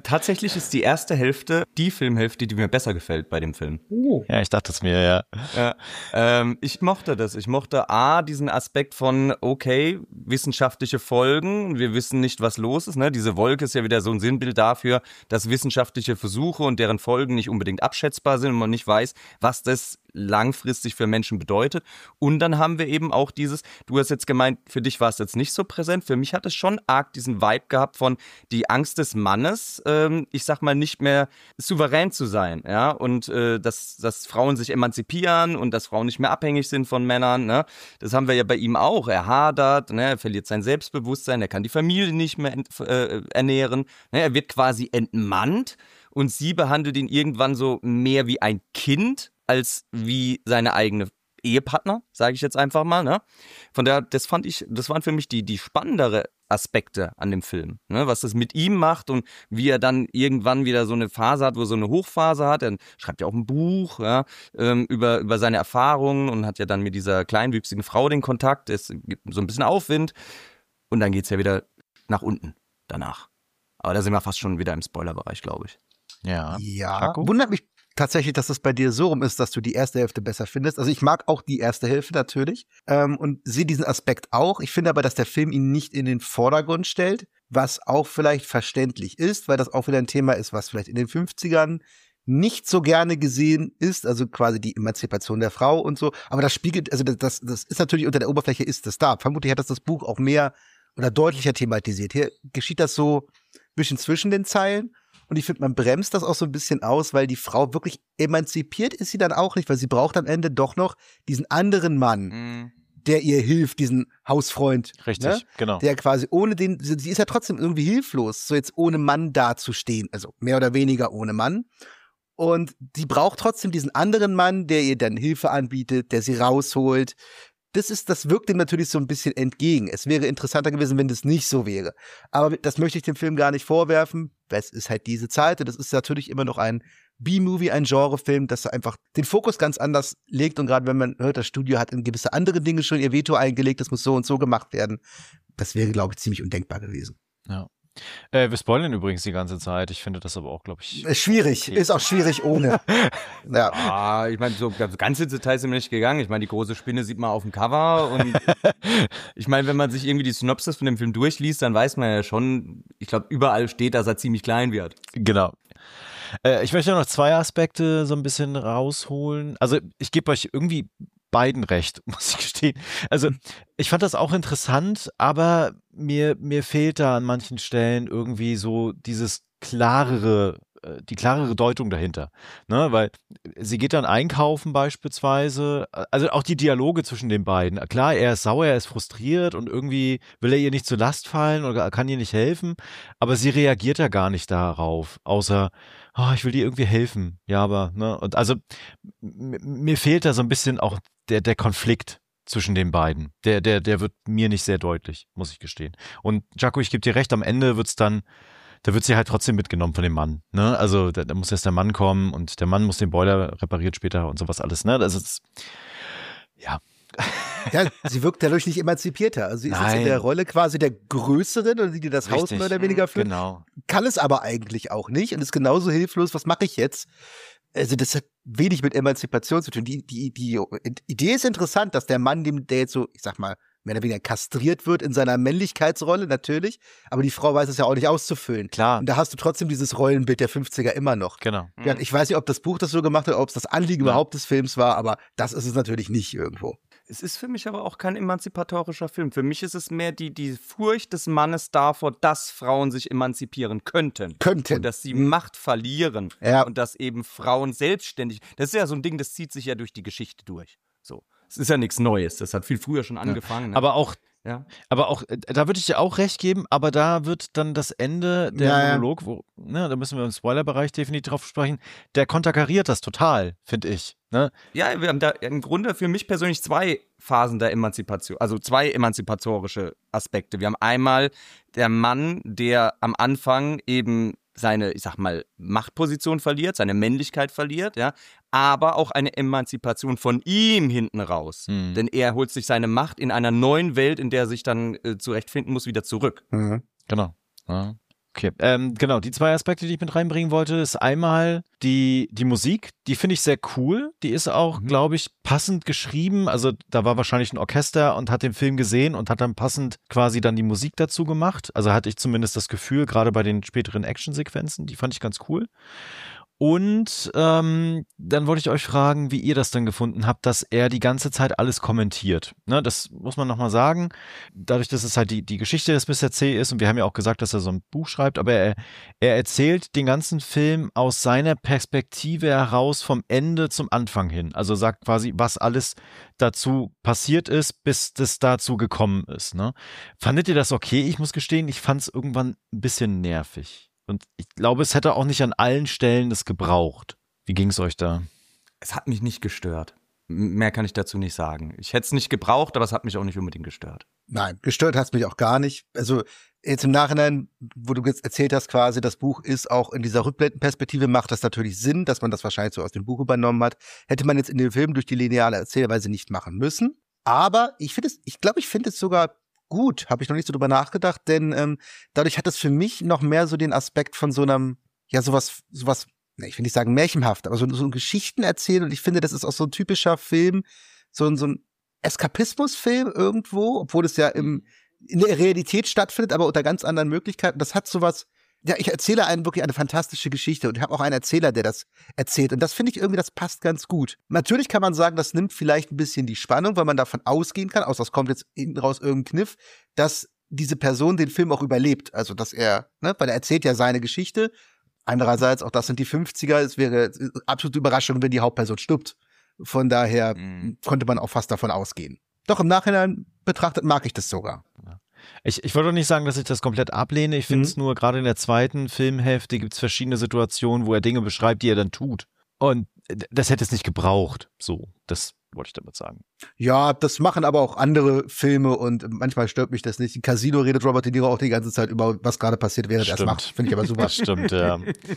Tatsächlich ist die erste Hälfte die Filmhälfte, die mir besser gefällt bei dem Film. Ja, ich dachte es mir, ja. Ja, ähm, ich mochte das. Ich mochte A, diesen Aspekt von, okay, wissenschaftliche Folgen, wir wissen nicht, was los ist. Ne? Diese Wolke ist ja wieder so ein Sinnbild dafür, dass wissenschaftliche Versuche und deren Folgen nicht unbedingt abschätzbar sind und man nicht weiß, was das langfristig für Menschen bedeutet. Und dann haben wir eben auch dieses, du hast jetzt gemeint, für dich war es jetzt nicht so präsent, für mich hat es schon arg diesen Vibe gehabt von die Angst des Mannes, ähm, ich sag mal, nicht mehr souverän zu sein, ja, und äh, dass, dass Frauen sich emanzipieren und dass Frauen nicht mehr abhängig sind von Männern, ne, das haben wir ja bei ihm auch, er hadert, ne, er verliert sein Selbstbewusstsein, er kann die Familie nicht mehr ent, äh, ernähren, ne, er wird quasi entmannt und sie behandelt ihn irgendwann so mehr wie ein Kind, als wie seine eigene Ehepartner, sage ich jetzt einfach mal. Ne? Von daher, das fand ich, das waren für mich die, die spannendere Aspekte an dem Film. Ne? Was das mit ihm macht und wie er dann irgendwann wieder so eine Phase hat, wo er so eine Hochphase hat. Er schreibt ja auch ein Buch ja, ähm, über, über seine Erfahrungen und hat ja dann mit dieser kleinwüchsigen Frau den Kontakt. Es gibt so ein bisschen Aufwind und dann geht es ja wieder nach unten danach. Aber da sind wir fast schon wieder im Spoilerbereich, glaube ich. Ja. Ja, Jaco? wundert mich tatsächlich, dass es bei dir so rum ist, dass du die erste Hälfte besser findest. Also ich mag auch die erste Hälfte natürlich ähm, und sehe diesen Aspekt auch. Ich finde aber, dass der Film ihn nicht in den Vordergrund stellt, was auch vielleicht verständlich ist, weil das auch wieder ein Thema ist, was vielleicht in den fünfzigern nicht so gerne gesehen ist, also quasi die Emanzipation der Frau und so. Aber das spiegelt, also das, das ist natürlich unter der Oberfläche ist das da. Vermutlich hat das das Buch auch mehr oder deutlicher thematisiert. Hier geschieht das so ein bisschen zwischen den Zeilen. Und ich finde, man bremst das auch so ein bisschen aus, weil die Frau wirklich emanzipiert ist sie dann auch nicht, weil sie braucht am Ende doch noch diesen anderen Mann, mhm. der ihr hilft, diesen Hausfreund. Richtig, ne? genau. Der quasi ohne den, sie ist ja trotzdem irgendwie hilflos, so jetzt ohne Mann dazustehen, also mehr oder weniger ohne Mann. Und die braucht trotzdem diesen anderen Mann, der ihr dann Hilfe anbietet, der sie rausholt. Das ist, das wirkt dem natürlich so ein bisschen entgegen. Es wäre interessanter gewesen, wenn das nicht so wäre. Aber das möchte ich dem Film gar nicht vorwerfen. Es ist halt diese Zeit und das ist natürlich immer noch ein B-Movie, ein Genrefilm, das einfach den Fokus ganz anders legt. Und gerade wenn man hört, das Studio hat in gewisse andere Dinge schon ihr Veto eingelegt, das muss so und so gemacht werden. Das wäre, glaube ich, ziemlich undenkbar gewesen. Ja. Äh, wir spoilern übrigens die ganze Zeit. Ich finde das aber auch, glaube ich. Ist schwierig. Okay. Ist auch schwierig ohne. Ja. Ah, ich meine, so ganz ins Detail sind wir nicht gegangen. Ich meine, die große Spinne sieht man auf dem Cover. Und ich meine, wenn man sich irgendwie die Synopsis von dem Film durchliest, dann weiß man ja schon, ich glaube, überall steht, dass er ziemlich klein wird. Genau. Äh, ich möchte noch zwei Aspekte so ein bisschen rausholen. Also, ich gebe euch irgendwie beiden recht, muss ich gestehen. Also ich fand das auch interessant, aber mir, mir fehlt da an manchen Stellen irgendwie so dieses klarere, die klarere Deutung dahinter. Ne? Weil sie geht dann einkaufen beispielsweise, also auch die Dialoge zwischen den beiden. Klar, er ist sauer, er ist frustriert und irgendwie will er ihr nicht zur Last fallen oder kann ihr nicht helfen, aber sie reagiert ja gar nicht darauf, außer oh, ich will dir irgendwie helfen. Ja, aber, ne, und also m- mir fehlt da so ein bisschen auch der, der Konflikt zwischen den beiden. Der, der, der wird mir nicht sehr deutlich, muss ich gestehen. Und Jaco, ich gebe dir recht, am Ende wird's dann, da wird sie halt trotzdem mitgenommen von dem Mann. Ne? Also da, da muss erst der Mann kommen und der Mann muss den Boiler repariert später und sowas alles. Ne? Das ist, ja. Ja, sie wirkt dadurch nicht emanzipierter. Also sie ist jetzt in der Rolle quasi der Größeren oder die, die das Haus Richtig. mehr oder weniger führt. Genau. Kann es aber eigentlich auch nicht und ist genauso hilflos. Was mache ich jetzt? Also das hat wenig mit Emanzipation zu tun. Die, die, die Idee ist interessant, dass der Mann, dem der jetzt so, ich sag mal, mehr oder weniger kastriert wird in seiner Männlichkeitsrolle, natürlich. Aber die Frau weiß es ja auch nicht auszufüllen. Klar. Und da hast du trotzdem dieses Rollenbild der fünfziger immer noch. Genau. Ja, ich weiß nicht, ob das Buch das so gemacht hat, ob es das Anliegen ja. überhaupt des Films war, aber das ist es natürlich nicht irgendwo. Es ist für mich aber auch kein emanzipatorischer Film. Für mich ist es mehr die, die Furcht des Mannes davor, dass Frauen sich emanzipieren könnten. Könnten. Und dass sie Macht verlieren. Ja. Und dass eben Frauen selbstständig, das ist ja so ein Ding, das zieht sich ja durch die Geschichte durch. So. Es ist ja nichts Neues, das hat viel früher schon angefangen. Ja. Ne? Aber auch, ja. aber auch, da würde ich dir auch recht geben, aber da wird dann das Ende, der ja, Monolog, wo, ne, da müssen wir im Spoilerbereich definitiv drauf sprechen, der konterkariert das total, finde ich. Ne? Ja, wir haben da im Grunde für mich persönlich zwei Phasen der Emanzipation, also zwei emanzipatorische Aspekte. Wir haben einmal der Mann, der am Anfang eben seine, ich sag mal, Machtposition verliert, seine Männlichkeit verliert, ja, aber auch eine Emanzipation von ihm hinten raus. Mhm. Denn er holt sich seine Macht in einer neuen Welt, in der er sich dann äh, zurechtfinden muss, wieder zurück. Mhm. Genau. Ja. Okay, ähm, genau, die zwei Aspekte, die ich mit reinbringen wollte, ist einmal die, die Musik, die finde ich sehr cool, die ist auch, mhm. glaube ich, passend geschrieben, also da war wahrscheinlich ein Orchester und hat den Film gesehen und hat dann passend quasi dann die Musik dazu gemacht, also hatte ich zumindest das Gefühl, gerade bei den späteren Actionsequenzen, die fand ich ganz cool. Und ähm, dann wollte ich euch fragen, wie ihr das dann gefunden habt, dass er die ganze Zeit alles kommentiert. Ne, das muss man nochmal sagen. Dadurch, dass es halt die, die Geschichte des Mister C ist und wir haben ja auch gesagt, dass er so ein Buch schreibt, aber er, er erzählt den ganzen Film aus seiner Perspektive heraus vom Ende zum Anfang hin. Also sagt quasi, was alles dazu passiert ist, bis das dazu gekommen ist. Ne? Fandet ihr das okay? Ich muss gestehen, ich fand es irgendwann ein bisschen nervig. Und ich glaube, es hätte auch nicht an allen Stellen das gebraucht. Wie ging es euch da? Es hat mich nicht gestört. Mehr kann ich dazu nicht sagen. Ich hätte es nicht gebraucht, aber es hat mich auch nicht unbedingt gestört. Nein, gestört hat es mich auch gar nicht. Also jetzt im Nachhinein, wo du jetzt erzählt hast quasi, das Buch ist auch in dieser Rückblendenperspektive, macht das natürlich Sinn, dass man das wahrscheinlich so aus dem Buch übernommen hat. Hätte man jetzt in dem Film durch die lineare Erzählweise nicht machen müssen. Aber ich finde es, ich glaube, ich finde es sogar gut, habe ich noch nicht so drüber nachgedacht, denn ähm, dadurch hat es für mich noch mehr so den Aspekt von so einem, ja, sowas, sowas, ne, ich will nicht sagen märchenhaft, aber so, so ein Geschichten erzählen und ich finde, das ist auch so ein typischer Film, so ein, so ein Eskapismusfilm irgendwo, obwohl es ja im, in der Realität stattfindet, aber unter ganz anderen Möglichkeiten. Das hat sowas, ja, ich erzähle einen wirklich eine fantastische Geschichte und ich habe auch einen Erzähler, der das erzählt. Und das finde ich irgendwie, das passt ganz gut. Natürlich kann man sagen, das nimmt vielleicht ein bisschen die Spannung, weil man davon ausgehen kann, außer es kommt jetzt hinten raus irgendein Kniff, dass diese Person den Film auch überlebt. Also, dass er, ne, weil er erzählt ja seine Geschichte. Andererseits, auch das sind die fünfziger, es wäre absolute Überraschung, wenn die Hauptperson stirbt. Von daher mhm. konnte man auch fast davon ausgehen. Doch im Nachhinein betrachtet mag ich das sogar. Ja. Ich, ich wollte doch nicht sagen, dass ich das komplett ablehne. Ich finde es mhm. nur, gerade in der zweiten Filmhälfte gibt es verschiedene Situationen, wo er Dinge beschreibt, die er dann tut. Und das hätte es nicht gebraucht. So, das wollte ich damit sagen. Ja, das machen aber auch andere Filme und manchmal stört mich das nicht. Im Casino redet Robert De Niro auch die ganze Zeit über, was gerade passiert, während er es macht. Finde ich aber super. Das stimmt, ja.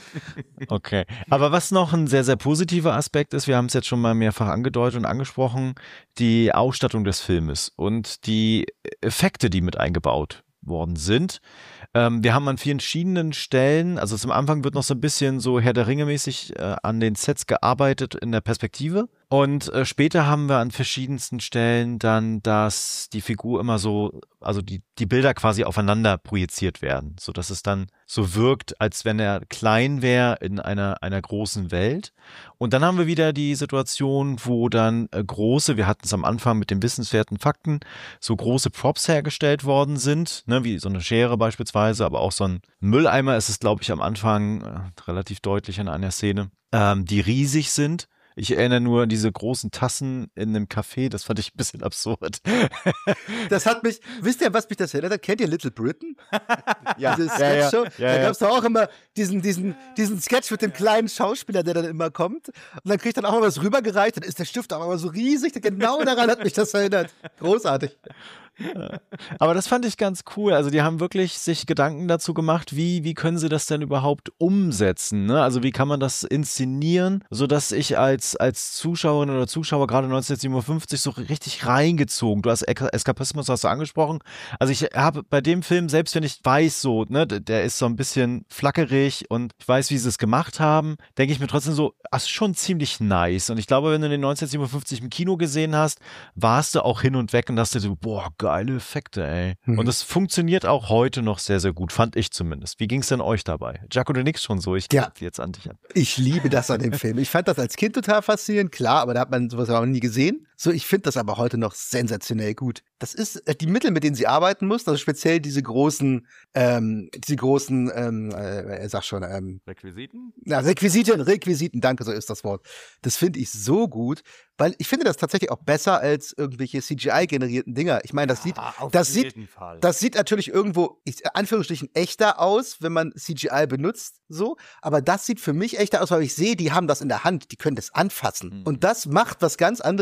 Okay. Aber was noch ein sehr, sehr positiver Aspekt ist, wir haben es jetzt schon mal mehrfach angedeutet und angesprochen, die Ausstattung des Filmes und die Effekte, die mit eingebaut worden sind. Ähm, wir haben an vielen verschiedenen Stellen, also zum Anfang wird noch so ein bisschen so Herr der Ringe mäßig äh, an den Sets gearbeitet in der Perspektive und äh, später haben wir an verschiedensten Stellen dann, dass die Figur immer so, also die, die Bilder quasi aufeinander projiziert werden, sodass es dann so wirkt, als wenn er klein wäre in einer, einer großen Welt. Und dann haben wir wieder die Situation, wo dann äh, große, wir hatten es am Anfang mit den wissenswerten Fakten, so große Props hergestellt worden sind, ne, wie so eine Schere beispielsweise, aber auch so ein Mülleimer ist es, glaube ich, am Anfang äh, relativ deutlich in einer Szene, ähm, die riesig sind. Ich erinnere nur an diese großen Tassen in einem Café, das fand ich ein bisschen absurd. Das hat mich, wisst ihr, was mich das erinnert? Kennt ihr Little Britain? Ja, Diese ja, ja, Sketch-Show? ja, Da ja. gab es doch auch immer diesen, diesen, diesen Sketch mit dem kleinen Schauspieler, der dann immer kommt. Und dann kriegt dann auch mal was rübergereicht, dann ist der Stift auch immer so riesig. Genau daran hat mich das erinnert. Großartig. Aber das fand ich ganz cool. Also die haben wirklich sich Gedanken dazu gemacht, wie, wie können sie das denn überhaupt umsetzen? Ne? Also wie kann man das inszenieren, sodass ich als, als Zuschauerin oder Zuschauer gerade neunzehnhundertsiebenundfünfzig so richtig reingezogen, du hast Eskapismus hast du angesprochen. Also ich habe bei dem Film, selbst wenn ich weiß so, ne, der ist so ein bisschen flackerig und ich weiß, wie sie es gemacht haben, denke ich mir trotzdem so, das ist schon ziemlich nice. Und ich glaube, wenn du den neunzehnhundertsiebenundfünfzig im Kino gesehen hast, warst du auch hin und weg und hast dir so, boah, geile Effekte, ey. Mhm. Und es funktioniert auch heute noch sehr, sehr gut, fand ich zumindest. Wie ging es denn euch dabei? Jaco, du nix schon so, ich ja. gebe jetzt an dich an. Ich liebe das an dem Film. Ich fand das als Kind total faszinierend, klar, aber da hat man sowas auch noch nie gesehen. So, ich finde das aber heute noch sensationell gut. Das ist äh, die Mittel, mit denen sie arbeiten muss, also speziell diese großen, ähm, diese großen, ähm, äh, er sagt schon, ähm, Requisiten? Ja, Requisiten, Requisiten, danke, so ist das Wort. Das finde ich so gut, weil ich finde das tatsächlich auch besser als irgendwelche C G I-generierten Dinger. Ich meine, das sieht, Ah, auf das jeden sieht, Fall. das sieht natürlich irgendwo, in Anführungsstrichen, echter aus, wenn man C G I benutzt, so. Aber das sieht für mich echter aus, weil ich sehe, die haben das in der Hand, die können das anfassen. Mhm. Und das macht was ganz anderes mit mir.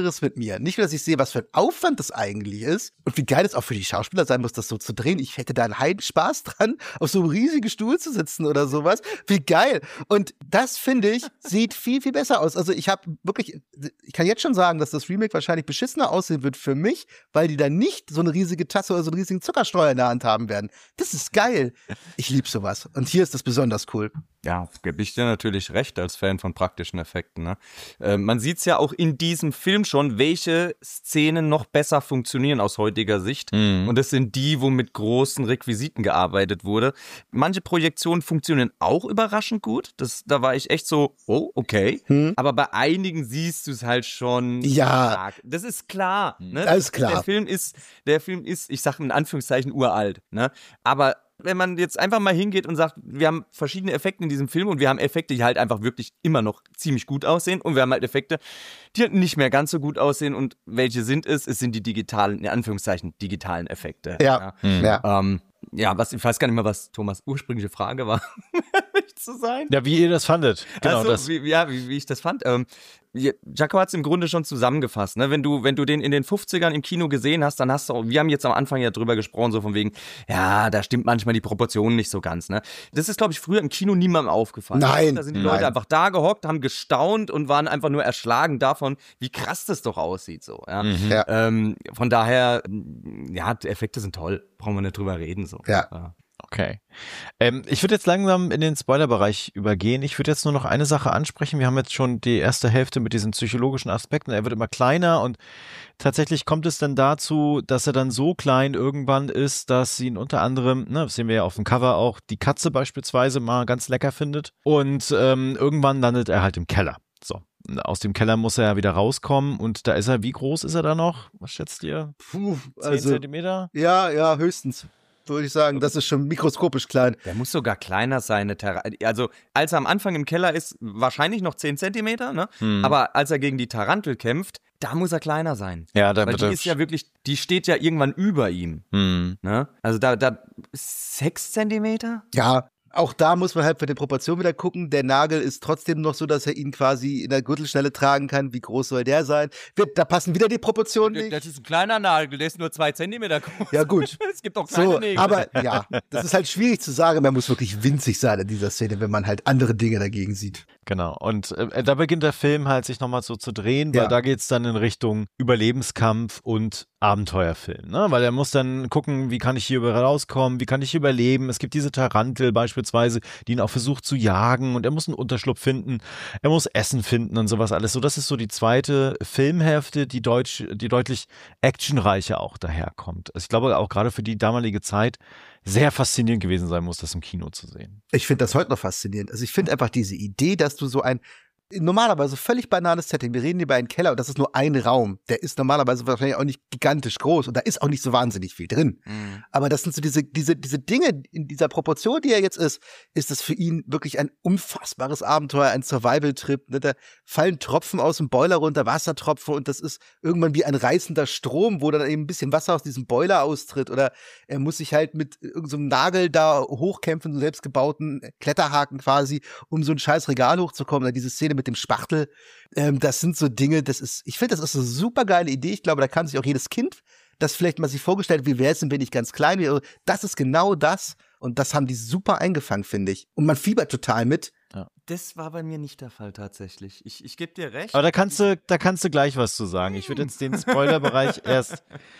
mir. Nicht nur, dass ich sehe, was für ein Aufwand das eigentlich ist und wie geil es auch für die Schauspieler sein muss, das so zu drehen. Ich hätte da einen heiden Spaß dran, auf so einem riesigen Stuhl zu sitzen oder sowas. Wie geil. Und das, finde ich, sieht viel, viel besser aus. Also ich habe wirklich, ich kann jetzt schon sagen, dass das Remake wahrscheinlich beschissener aussehen wird für mich, weil die dann nicht so eine riesige Tasse oder so einen riesigen Zuckerstreuer in der Hand haben werden. Das ist geil. Ich liebe sowas. Und hier ist das besonders cool. Ja, gebe ich dir natürlich recht als Fan von praktischen Effekten. Ne? Äh, man sieht es ja auch in diesem Film schon, welche Szenen noch besser funktionieren aus heutiger Sicht. Mhm. Und das sind die, wo mit großen Requisiten gearbeitet wurde. Manche Projektionen funktionieren auch überraschend gut. Das, da war ich echt so, oh, okay. Mhm. Aber bei einigen siehst du es halt schon. Ja. Stark. Das ist klar. Ne? Das ist klar. Der Film ist, der Film ist, ich sage in Anführungszeichen, uralt. Ne? Aber wenn man jetzt einfach mal hingeht und sagt, wir haben verschiedene Effekte in diesem Film und wir haben Effekte, die halt einfach wirklich immer noch ziemlich gut aussehen und wir haben halt Effekte, die halt nicht mehr ganz so gut aussehen und welche sind es? Es sind die digitalen, in Anführungszeichen, digitalen Effekte. Ja, ja. Mhm. ja. Ähm, ja, was, ich weiß gar nicht mehr, was Thomas' ursprüngliche Frage war, nicht zu sein. Ja, wie ihr das fandet. Genau, also, das. Wie, ja, wie, wie ich das fand. Ähm, Jaco hat es im Grunde schon zusammengefasst. Ne? Wenn du, wenn du den in den fünfzigern im Kino gesehen hast, dann hast du auch, wir haben jetzt am Anfang ja drüber gesprochen, so von wegen, ja, da stimmt manchmal die Proportionen nicht so ganz. Ne? Das ist, glaube ich, früher im Kino niemandem aufgefallen. Nein. Da sind die nein. Leute einfach da gehockt, haben gestaunt und waren einfach nur erschlagen davon, wie krass das doch aussieht. So, ja? Mhm. Ja. Ähm, von daher, ja, die Effekte sind toll. Brauchen wir nicht drüber reden. So. Ja. ja. Okay. Ähm, ich würde jetzt langsam in den Spoilerbereich übergehen. Ich würde jetzt nur noch eine Sache ansprechen. Wir haben jetzt schon die erste Hälfte mit diesen psychologischen Aspekten. Er wird immer kleiner und tatsächlich kommt es dann dazu, dass er dann so klein irgendwann ist, dass sie ihn unter anderem, ne, das sehen wir ja auf dem Cover auch, die Katze beispielsweise mal ganz lecker findet. Und ähm, irgendwann landet er halt im Keller. So. Aus dem Keller muss er ja wieder rauskommen und da ist er, wie groß ist er da noch? Was schätzt ihr? Puh, Zehn also, Zentimeter? ja, ja, höchstens. Würde ich sagen, das ist schon mikroskopisch klein. Der muss sogar kleiner sein. Eine Tar- also als er am Anfang im Keller ist, wahrscheinlich noch zehn Zentimeter, ne? Hm. Aber als er gegen die Tarantel kämpft, da muss er kleiner sein. Ja, da Weil wird die er. ist ja wirklich, die steht ja irgendwann über ihm. Hm. Ne? Also da, da sechs Zentimeter? Ja, auch da muss man halt für die Proportion wieder gucken. Der Nagel ist trotzdem noch so, dass er ihn quasi in der Gürtelschnelle tragen kann. Wie groß soll der sein? Wird, da passen wieder die Proportionen nicht. Das ist ein kleiner Nagel, der ist nur zwei Zentimeter groß. Ja, gut. Es gibt auch keine So, Nägel. aber ja, das ist halt schwierig zu sagen. Man muss wirklich winzig sein in dieser Szene, wenn man halt andere Dinge dagegen sieht. Genau. Und äh, da beginnt der Film halt sich nochmal so zu drehen, weil Ja. da geht's dann in Richtung Überlebenskampf und Abenteuerfilm, ne? Weil er muss dann gucken, wie kann ich hier rauskommen, wie kann ich überleben. Es gibt diese Tarantel beispielsweise, die ihn auch versucht zu jagen und er muss einen Unterschlupf finden, er muss Essen finden und sowas alles. So, das ist so die zweite Filmhälfte, die deutsch, die deutlich actionreicher auch daherkommt. Also ich glaube auch gerade für die damalige Zeit sehr faszinierend gewesen sein muss, das im Kino zu sehen. Ich finde das heute noch faszinierend. Also ich finde einfach diese Idee, dass du so ein normalerweise völlig banales Setting, wir reden hier über einen Keller und das ist nur ein Raum, der ist normalerweise wahrscheinlich auch nicht gigantisch groß und da ist auch nicht so wahnsinnig viel drin. Mhm. Aber das sind so diese, diese, diese Dinge in dieser Proportion, die er jetzt ist, ist das für ihn wirklich ein unfassbares Abenteuer, ein Survival-Trip. Ne? Da fallen Tropfen aus dem Boiler runter, Wassertropfen und das ist irgendwann wie ein reißender Strom, wo dann eben ein bisschen Wasser aus diesem Boiler austritt oder er muss sich halt mit irgendeinem so Nagel da hochkämpfen, so selbstgebauten Kletterhaken quasi, um so ein scheiß Regal hochzukommen. Oder diese Szene mit dem Spachtel, ähm, das sind so Dinge, das ist, ich finde, das ist eine super geile Idee. Ich glaube, da kann sich auch jedes Kind das vielleicht mal sich vorgestellt, wie wäre es denn, wenn ich ganz klein wäre. Das ist genau das und das haben die super eingefangen, finde ich. Und man fiebert total mit. Das war bei mir nicht der Fall tatsächlich. Ich, ich gebe dir recht. Aber da kannst du, da kannst du gleich was zu sagen. Ich würde jetzt den Spoilerbereich erst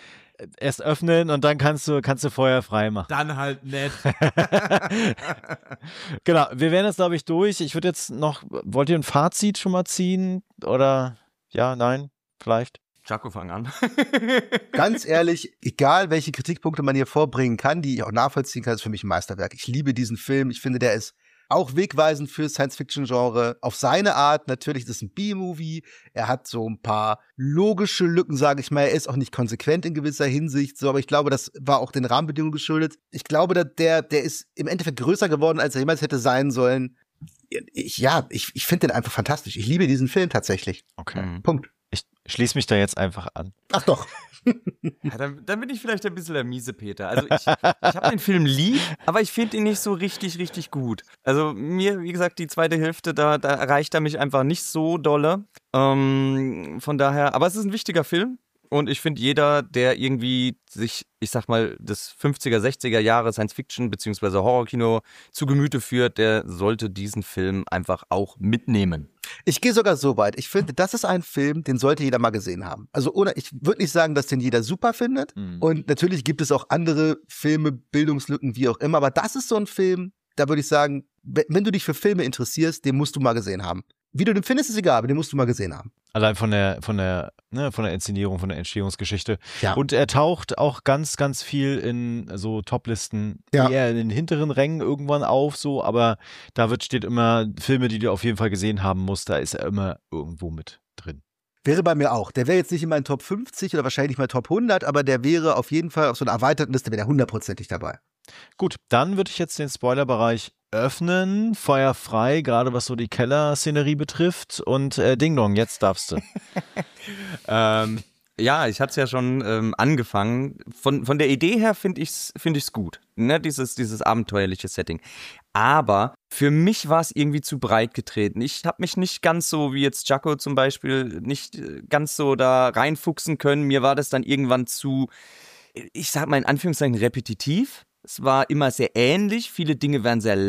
erst öffnen und dann kannst du kannst du Feuer frei machen. Dann halt nett. Genau, wir wären jetzt, glaube ich, durch. Ich würde jetzt noch, wollt ihr ein Fazit schon mal ziehen? Oder ja, nein, vielleicht? Jaco, fang an. Ganz ehrlich, egal welche Kritikpunkte man hier vorbringen kann, die ich auch nachvollziehen kann, ist für mich ein Meisterwerk. Ich liebe diesen Film. Ich finde, der ist auch wegweisend für Science-Fiction-Genre. Auf seine Art, natürlich, das ist ein B-Movie. Er hat so ein paar logische Lücken, sage ich mal. Er ist auch nicht konsequent in gewisser Hinsicht, so, aber ich glaube, das war auch den Rahmenbedingungen geschuldet. Ich glaube, der, der ist im Endeffekt größer geworden, als er jemals hätte sein sollen. Ich, ja, ich, ich finde den einfach fantastisch. Ich liebe diesen Film tatsächlich. Okay. Punkt. Ich schließe mich da jetzt einfach an. Ach doch. Ja, dann, dann bin ich vielleicht ein bisschen der miese Peter. Also ich, ich habe den Film lieb, aber ich finde ihn nicht so richtig, richtig gut. Also mir, wie gesagt, die zweite Hälfte, da, da erreicht er mich einfach nicht so dolle. Ähm, von daher, aber es ist ein wichtiger Film. Und ich finde, jeder, der irgendwie sich, ich sag mal, das fünfziger, sechziger Jahre Science-Fiction bzw. Horrorkino zu Gemüte führt, der sollte diesen Film einfach auch mitnehmen. Ich gehe sogar so weit. Ich finde, das ist ein Film, den sollte jeder mal gesehen haben. Also ohne, ich würde nicht sagen, dass den jeder super findet. Mhm. Und natürlich gibt es auch andere Filme, Bildungslücken, wie auch immer. Aber das ist so ein Film, da würde ich sagen, wenn du dich für Filme interessierst, den musst du mal gesehen haben. Wie du den findest, ist egal, aber den musst du mal gesehen haben. Allein von der, von der, ne, von der Inszenierung, von der Entstehungsgeschichte. Ja. Und er taucht auch ganz, ganz viel in so Toplisten, ja. eher in den hinteren Rängen irgendwann auf, so, aber da wird, steht immer Filme, die du auf jeden Fall gesehen haben musst, da ist er immer irgendwo mit drin. Wäre bei mir auch. Der wäre jetzt nicht in meinen Top fünfzig oder wahrscheinlich mal Top hundert, aber der wäre auf jeden Fall auf so einer erweiterten Liste, wäre der hundertprozentig dabei. Gut, dann würde ich jetzt den Spoilerbereich öffnen, Feuer frei, gerade was so die Keller-Szenerie betrifft. Und äh, Ding Dong, jetzt darfst du. ähm, ja, ich hatte es ja schon ähm, angefangen. Von, von der Idee her finde ich es find ich's gut, ne? dieses, dieses abenteuerliche Setting. Aber für mich war es irgendwie zu breit getreten. Ich habe mich nicht ganz so, wie jetzt Jaco zum Beispiel, nicht ganz so da reinfuchsen können. Mir war das dann irgendwann zu, ich sag mal in Anführungszeichen, repetitiv. Es war immer sehr ähnlich, viele Dinge werden sehr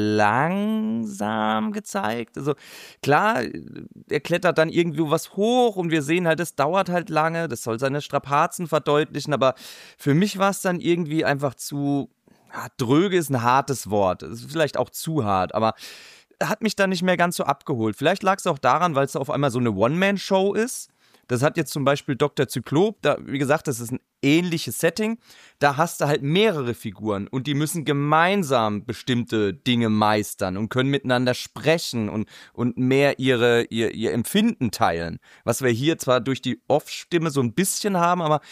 langsam gezeigt. Also klar, er klettert dann irgendwo was hoch und wir sehen halt, es dauert halt lange, das soll seine Strapazen verdeutlichen, aber für mich war es dann irgendwie einfach zu, ja, dröge ist ein hartes Wort, das ist vielleicht auch zu hart, aber hat mich dann nicht mehr ganz so abgeholt. Vielleicht lag es auch daran, weil es auf einmal so eine One-Man-Show ist. Das hat jetzt zum Beispiel Doktor Zyklop, da, wie gesagt, das ist ein ähnliches Setting. Da hast du halt mehrere Figuren und die müssen gemeinsam bestimmte Dinge meistern und können miteinander sprechen und, und mehr ihre, ihr, ihr Empfinden teilen. Was wir hier zwar durch die Off-Stimme so ein bisschen haben, aber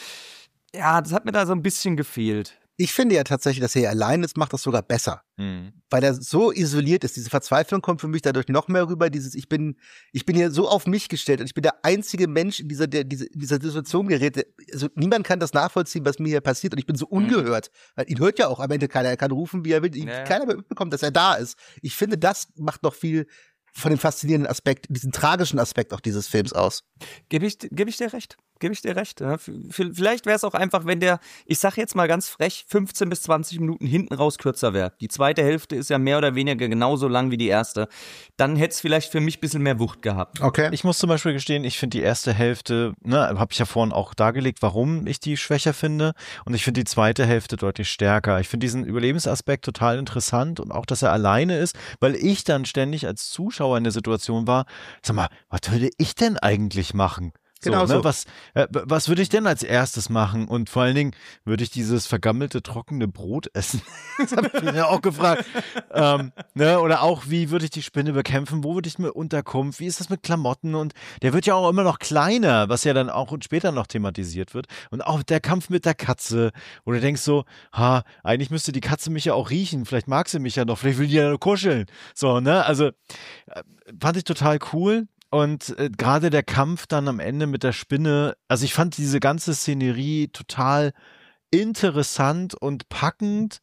ja, das hat mir da so ein bisschen gefehlt. Ich finde ja tatsächlich, dass er allein ist, macht das sogar besser. Mhm. Weil er so isoliert ist. Diese Verzweiflung kommt für mich dadurch noch mehr rüber. Dieses, ich bin, ich bin hier so auf mich gestellt und ich bin der einzige Mensch in dieser, der, diese, in dieser Situation gerät. Also niemand kann das nachvollziehen, was mir hier passiert und ich bin so ungehört. Weil ihn hört ja auch am Ende keiner. Er kann rufen, wie er will. Ja. Keiner mitbekommt, dass er da ist. Ich finde, das macht noch viel von dem faszinierenden Aspekt, diesen tragischen Aspekt auch dieses Films aus. Gebe ich, gebe ich dir recht. Gebe ich dir recht. Ja. Vielleicht wäre es auch einfach, wenn der, ich sag jetzt mal ganz frech, fünfzehn bis zwanzig Minuten hinten raus kürzer wäre. Die zweite Hälfte ist ja mehr oder weniger genauso lang wie die erste. Dann hätte es vielleicht für mich ein bisschen mehr Wucht gehabt. Okay. Ich muss zum Beispiel gestehen, ich finde die erste Hälfte, ne, habe ich ja vorhin auch dargelegt, warum ich die schwächer finde. Und ich finde die zweite Hälfte deutlich stärker. Ich finde diesen Überlebensaspekt total interessant und auch, dass er alleine ist, weil ich dann ständig als Zuschauer in der Situation war, sag mal, was würde ich denn eigentlich machen? So, genau ne? so. Was, äh, was würde ich denn als erstes machen? Und vor allen Dingen, würde ich dieses vergammelte, trockene Brot essen? Das habe ich mir auch gefragt. ähm, ne? Oder auch, wie würde ich die Spinne bekämpfen? Wo würde ich mir Unterkunft? Wie ist das mit Klamotten? Und der wird ja auch immer noch kleiner, was ja dann auch später noch thematisiert wird. Und auch der Kampf mit der Katze. Wo du denkst so, ha, eigentlich müsste die Katze mich ja auch riechen. Vielleicht mag sie mich ja noch. Vielleicht will die ja nur kuscheln. So, ne? Also, äh, fand ich total cool. Und äh, gerade der Kampf dann am Ende mit der Spinne, also ich fand diese ganze Szenerie total interessant und packend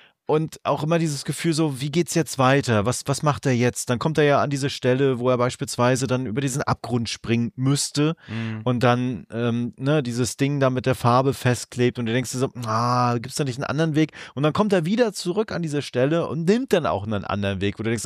und auch immer dieses Gefühl so, wie geht's jetzt weiter? Was, was macht er jetzt? Dann kommt er ja an diese Stelle, wo er beispielsweise dann über diesen Abgrund springen müsste mhm. und dann ähm, ne, dieses Ding da mit der Farbe festklebt und du denkst dir so, ah, gibt's da nicht einen anderen Weg? Und dann kommt er wieder zurück an diese Stelle und nimmt dann auch einen anderen Weg, wo du denkst,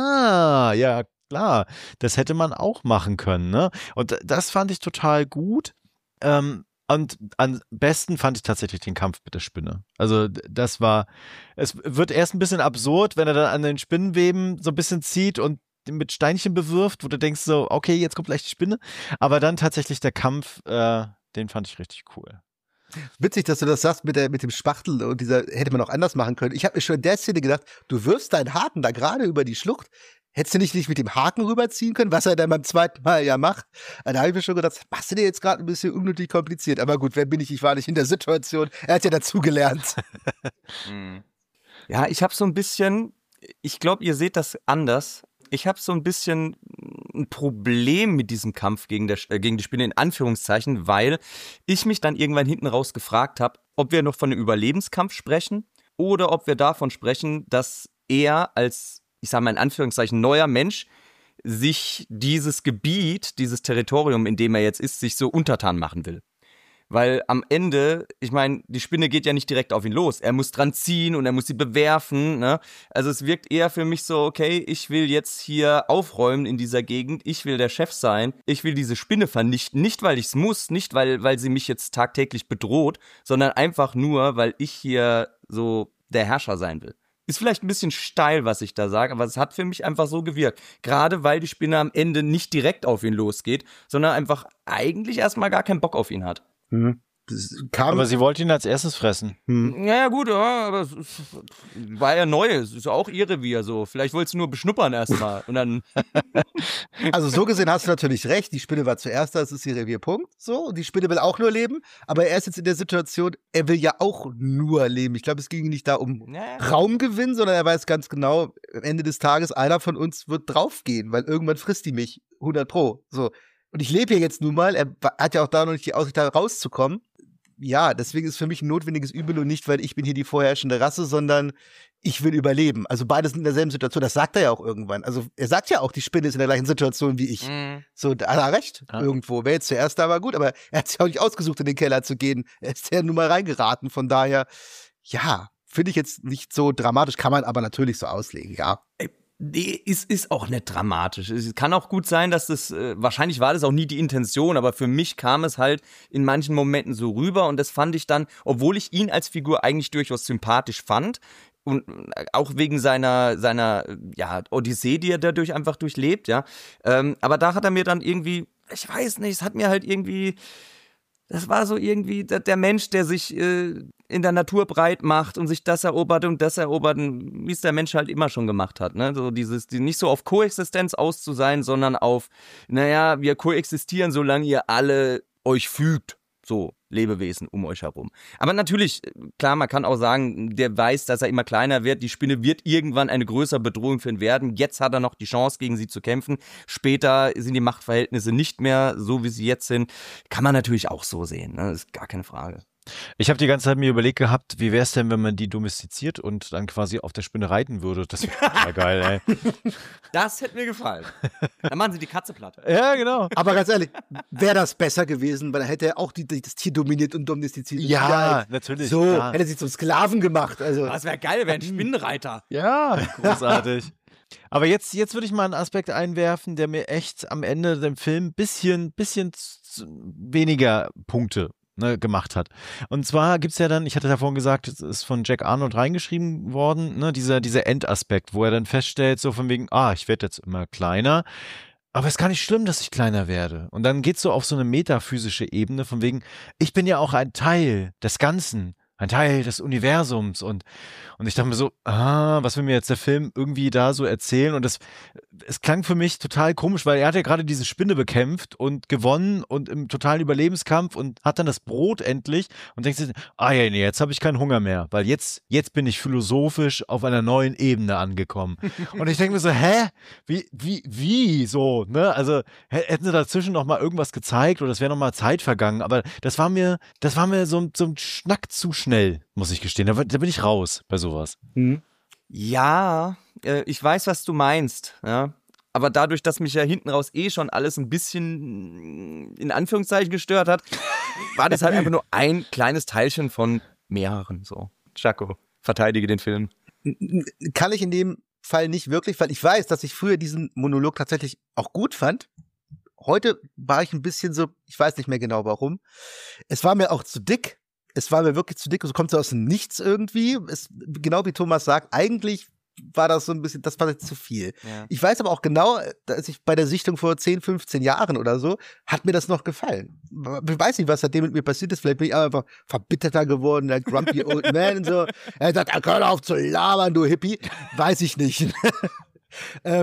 ah, ja, klar, das hätte man auch machen können, ne? Und das fand ich total gut. Ähm, und am besten fand ich tatsächlich den Kampf mit der Spinne. Also das war, es wird erst ein bisschen absurd, wenn er dann an den Spinnenweben so ein bisschen zieht und mit Steinchen bewirft, wo du denkst so, okay, jetzt kommt gleich die Spinne. Aber dann tatsächlich der Kampf, äh, den fand ich richtig cool. Witzig, dass du das sagst mit, der, mit dem Spachtel und dieser, hätte man auch anders machen können. Ich habe mir schon in der Szene gedacht, du wirfst deinen Haken da gerade über die Schlucht. Hättest du nicht, nicht mit dem Haken rüberziehen können, was er dann beim zweiten Mal ja macht? Da habe ich mir schon gedacht, machst du dir jetzt gerade ein bisschen unnötig kompliziert. Aber gut, wer bin ich? Ich war nicht in der Situation. Er hat ja dazugelernt. Ja, ich habe so ein bisschen, ich glaube, ihr seht das anders. Ich habe so ein bisschen ein Problem mit diesem Kampf gegen, der, äh, gegen die Spinne in Anführungszeichen, weil ich mich dann irgendwann hinten raus gefragt habe, ob wir noch von einem Überlebenskampf sprechen oder ob wir davon sprechen, dass er als, ich sage mal in Anführungszeichen, neuer Mensch sich dieses Gebiet, dieses Territorium, in dem er jetzt ist, sich so untertan machen will. Weil am Ende, ich meine, die Spinne geht ja nicht direkt auf ihn los. Er muss dran ziehen und er muss sie bewerfen, ne? Also es wirkt eher für mich so, okay, ich will jetzt hier aufräumen in dieser Gegend, ich will der Chef sein, ich will diese Spinne vernichten. Nicht, weil ich es muss, nicht, weil, weil sie mich jetzt tagtäglich bedroht, sondern einfach nur, weil ich hier so der Herrscher sein will. Ist vielleicht ein bisschen steil, was ich da sage, aber es hat für mich einfach so gewirkt. Gerade weil die Spinne am Ende nicht direkt auf ihn losgeht, sondern einfach eigentlich erstmal gar keinen Bock auf ihn hat. Mhm. Kam Aber sie wollte ihn als erstes fressen. Hm. Ja, ja, gut, ja, aber es ist- war ja neu, es ist ja auch ihr Revier so. Vielleicht wolltest du nur beschnuppern erstmal und dann. Also so gesehen hast du natürlich recht, die Spinne war zuerst da, das ist ihr Revierpunkt, so, und die Spinne will auch nur leben, aber er ist jetzt in der Situation, er will ja auch nur leben. Ich glaube, es ging ihm nicht da um Ja. Raumgewinn, sondern er weiß ganz genau, am Ende des Tages, einer von uns wird draufgehen, weil irgendwann frisst die mich, hundert Pro, so. Und ich lebe hier jetzt nun mal, er wa- hat ja auch da noch nicht die Aussicht, da rauszukommen. Ja, deswegen ist für mich ein notwendiges Übel und nicht, weil ich bin hier die vorherrschende Rasse, sondern ich will überleben. Also beide sind in derselben Situation, das sagt er ja auch irgendwann. Also er sagt ja auch, die Spinne ist in der gleichen Situation wie ich. Mhm. So, da hat er recht, Ja. irgendwo. Wer jetzt zuerst da war, gut, aber er hat sich auch nicht ausgesucht, in den Keller zu gehen. Er ist ja nun mal reingeraten, von daher, ja, finde ich jetzt nicht so dramatisch, kann man aber natürlich so auslegen, ja. Nee, ist, ist auch nicht dramatisch. Es kann auch gut sein, dass das, äh, wahrscheinlich war das auch nie die Intention, aber für mich kam es halt in manchen Momenten so rüber und das fand ich dann, obwohl ich ihn als Figur eigentlich durchaus sympathisch fand und äh, auch wegen seiner, seiner, äh, ja, Odyssee, die er dadurch einfach durchlebt, ja, ähm, aber da hat er mir dann irgendwie, ich weiß nicht, es hat mir halt irgendwie, das war so irgendwie der, der Mensch, der sich äh, in der Natur breit macht und sich das erobert und das erobert, wie es der Mensch halt immer schon gemacht hat. Ne? So dieses, die, nicht so auf Koexistenz aus zu sein, sondern auf, naja, wir koexistieren, solange ihr alle euch fügt. So, Lebewesen um euch herum. Aber natürlich, klar, man kann auch sagen, der weiß, dass er immer kleiner wird. Die Spinne wird irgendwann eine größere Bedrohung für ihn werden. Jetzt hat er noch die Chance, gegen sie zu kämpfen. Später sind die Machtverhältnisse nicht mehr so, wie sie jetzt sind. Kann man natürlich auch so sehen. Ne? Das ist gar keine Frage. Ich habe die ganze Zeit mir überlegt gehabt, wie wäre es denn, wenn man die domestiziert und dann quasi auf der Spinne reiten würde? Das wäre total geil, ey. Das hätte mir gefallen. Dann machen sie die Katze platt. Ja, genau. Aber ganz ehrlich, wäre das besser gewesen, weil er hätte er auch die, die, das Tier dominiert und domestiziert. Ja, natürlich. So, klar. hätte er sie zum Sklaven gemacht, also. Das wäre geil, wäre ein Spinnenreiter. Ja, großartig. Aber jetzt, jetzt würde ich mal einen Aspekt einwerfen, der mir echt am Ende dem Film ein bisschen, bisschen z- weniger Punkte ne, gemacht hat. Und zwar gibt's ja dann, ich hatte ja vorhin gesagt, es ist von Jack Arnold reingeschrieben worden, ne, dieser, dieser Endaspekt, wo er dann feststellt, so von wegen, ah, ich werde jetzt immer kleiner. Aber es ist gar nicht schlimm, dass ich kleiner werde. Und dann geht's so auf so eine metaphysische Ebene von wegen, ich bin ja auch ein Teil des Ganzen, ein Teil des Universums. Und, und ich dachte mir so, ah, was will mir jetzt der Film irgendwie da so erzählen? Und das, es klang für mich total komisch, weil er hat ja gerade diese Spinne bekämpft und gewonnen und im totalen Überlebenskampf und hat dann das Brot endlich und denkt sich, ah ja, nee, jetzt habe ich keinen Hunger mehr, weil jetzt, jetzt bin ich philosophisch auf einer neuen Ebene angekommen. Und ich denke mir so, hä? Wie, wie, wie so, ne? Also hä- hätten sie dazwischen noch mal irgendwas gezeigt oder es wäre noch mal Zeit vergangen, aber das war mir, das war mir so, so ein Schnack zu schnell, muss ich gestehen. Da, da bin ich raus bei sowas. Ja, äh, ich weiß, was du meinst, ja. Aber dadurch, dass mich ja hinten raus eh schon alles ein bisschen in Anführungszeichen gestört hat, war das halt einfach nur ein kleines Teilchen von mehreren, so. Chaco, verteidige den Film. Kann ich in dem Fall nicht wirklich, weil ich weiß, dass ich früher diesen Monolog tatsächlich auch gut fand. Heute war ich ein bisschen so, ich weiß nicht mehr genau warum. Es war mir auch zu dick. Es war mir wirklich zu dick. Es kommt so aus dem Nichts irgendwie. Es, genau wie Thomas sagt, eigentlich war das so ein bisschen, das war jetzt zu viel. Ja. Ich weiß aber auch genau, dass ich bei der Sichtung vor zehn, fünfzehn Jahren oder so, hat mir das noch gefallen. Ich weiß nicht, was seitdem mit mir passiert ist. Vielleicht bin ich einfach verbitterter geworden, der grumpy old man und so. Er sagt, hör auf zu labern, du Hippie. Weiß ich nicht. ähm,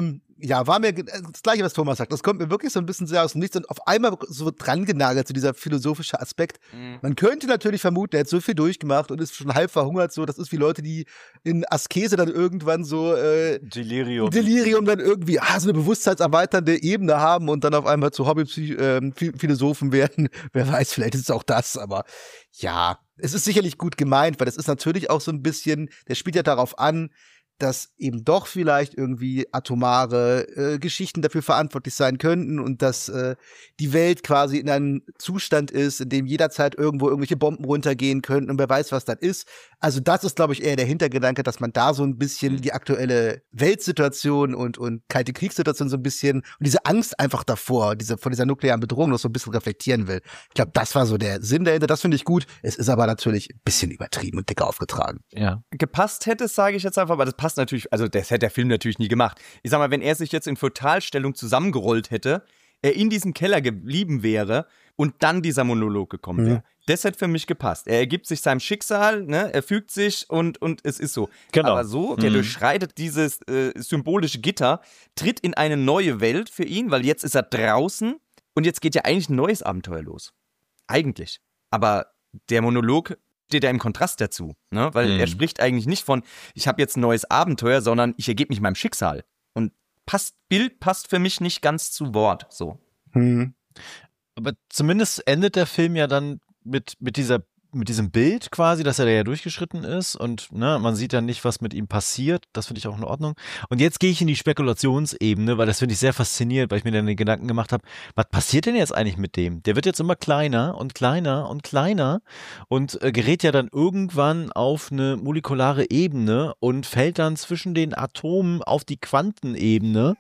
Ja, war mir das Gleiche, was Thomas sagt. Das kommt mir wirklich so ein bisschen sehr aus dem Nichts und auf einmal so dran genagelt, so dieser philosophische Aspekt. Mhm. Man könnte natürlich vermuten, er hat so viel durchgemacht und ist schon halb verhungert, so. Das ist wie Leute, die in Askese dann irgendwann so äh, Delirium. Delirium dann irgendwie ah, so eine bewusstseinserweiternde Ebene haben und dann auf einmal zu Hobby-Philosophen werden. Wer weiß, vielleicht ist es auch das, aber ja, es ist sicherlich gut gemeint, weil das ist natürlich auch so ein bisschen, der spielt ja darauf an, dass eben doch vielleicht irgendwie atomare äh, Geschichten dafür verantwortlich sein könnten und dass äh, die Welt quasi in einem Zustand ist, in dem jederzeit irgendwo irgendwelche Bomben runtergehen könnten und wer weiß, was das ist. Also das ist, glaube ich, eher der Hintergedanke, dass man da so ein bisschen die aktuelle Weltsituation und und kalte Kriegssituation so ein bisschen und diese Angst einfach davor, diese vor dieser nuklearen Bedrohung noch so ein bisschen reflektieren will. Ich glaube, das war so der Sinn dahinter. Das finde ich gut. Es ist aber natürlich ein bisschen übertrieben und dicker aufgetragen. Ja. Gepasst hätte es, sage ich jetzt einfach, aber das passt natürlich, also das hätte der Film natürlich nie gemacht. Ich sag mal, wenn er sich jetzt in Totalstellung zusammengerollt hätte, er in diesem Keller geblieben wäre und dann dieser Monolog gekommen wäre. Mhm. Das hätte für mich gepasst. Er ergibt sich seinem Schicksal, ne? Er fügt sich und, und es ist so. Genau. Aber so, der mhm. durchschreitet dieses äh, symbolische Gitter, tritt in eine neue Welt für ihn, weil jetzt ist er draußen und jetzt geht ja eigentlich ein neues Abenteuer los. Eigentlich. Aber der Monolog steht ja im Kontrast dazu, ne? Weil mhm. er spricht eigentlich nicht von, ich habe jetzt ein neues Abenteuer, sondern ich ergebe mich meinem Schicksal. Und passt, Bild passt für mich nicht ganz zu Wort, so. Mhm. Aber zumindest endet der Film ja dann mit, mit dieser, mit diesem Bild quasi, dass er da ja durchgeschritten ist und ne, man sieht ja nicht, was mit ihm passiert. Das finde ich auch in Ordnung. Und jetzt gehe ich in die Spekulationsebene, weil das finde ich sehr faszinierend, weil ich mir dann den Gedanken gemacht habe, was passiert denn jetzt eigentlich mit dem? Der wird jetzt immer kleiner und kleiner und kleiner und äh, gerät ja dann irgendwann auf eine molekulare Ebene und fällt dann zwischen den Atomen auf die Quantenebene.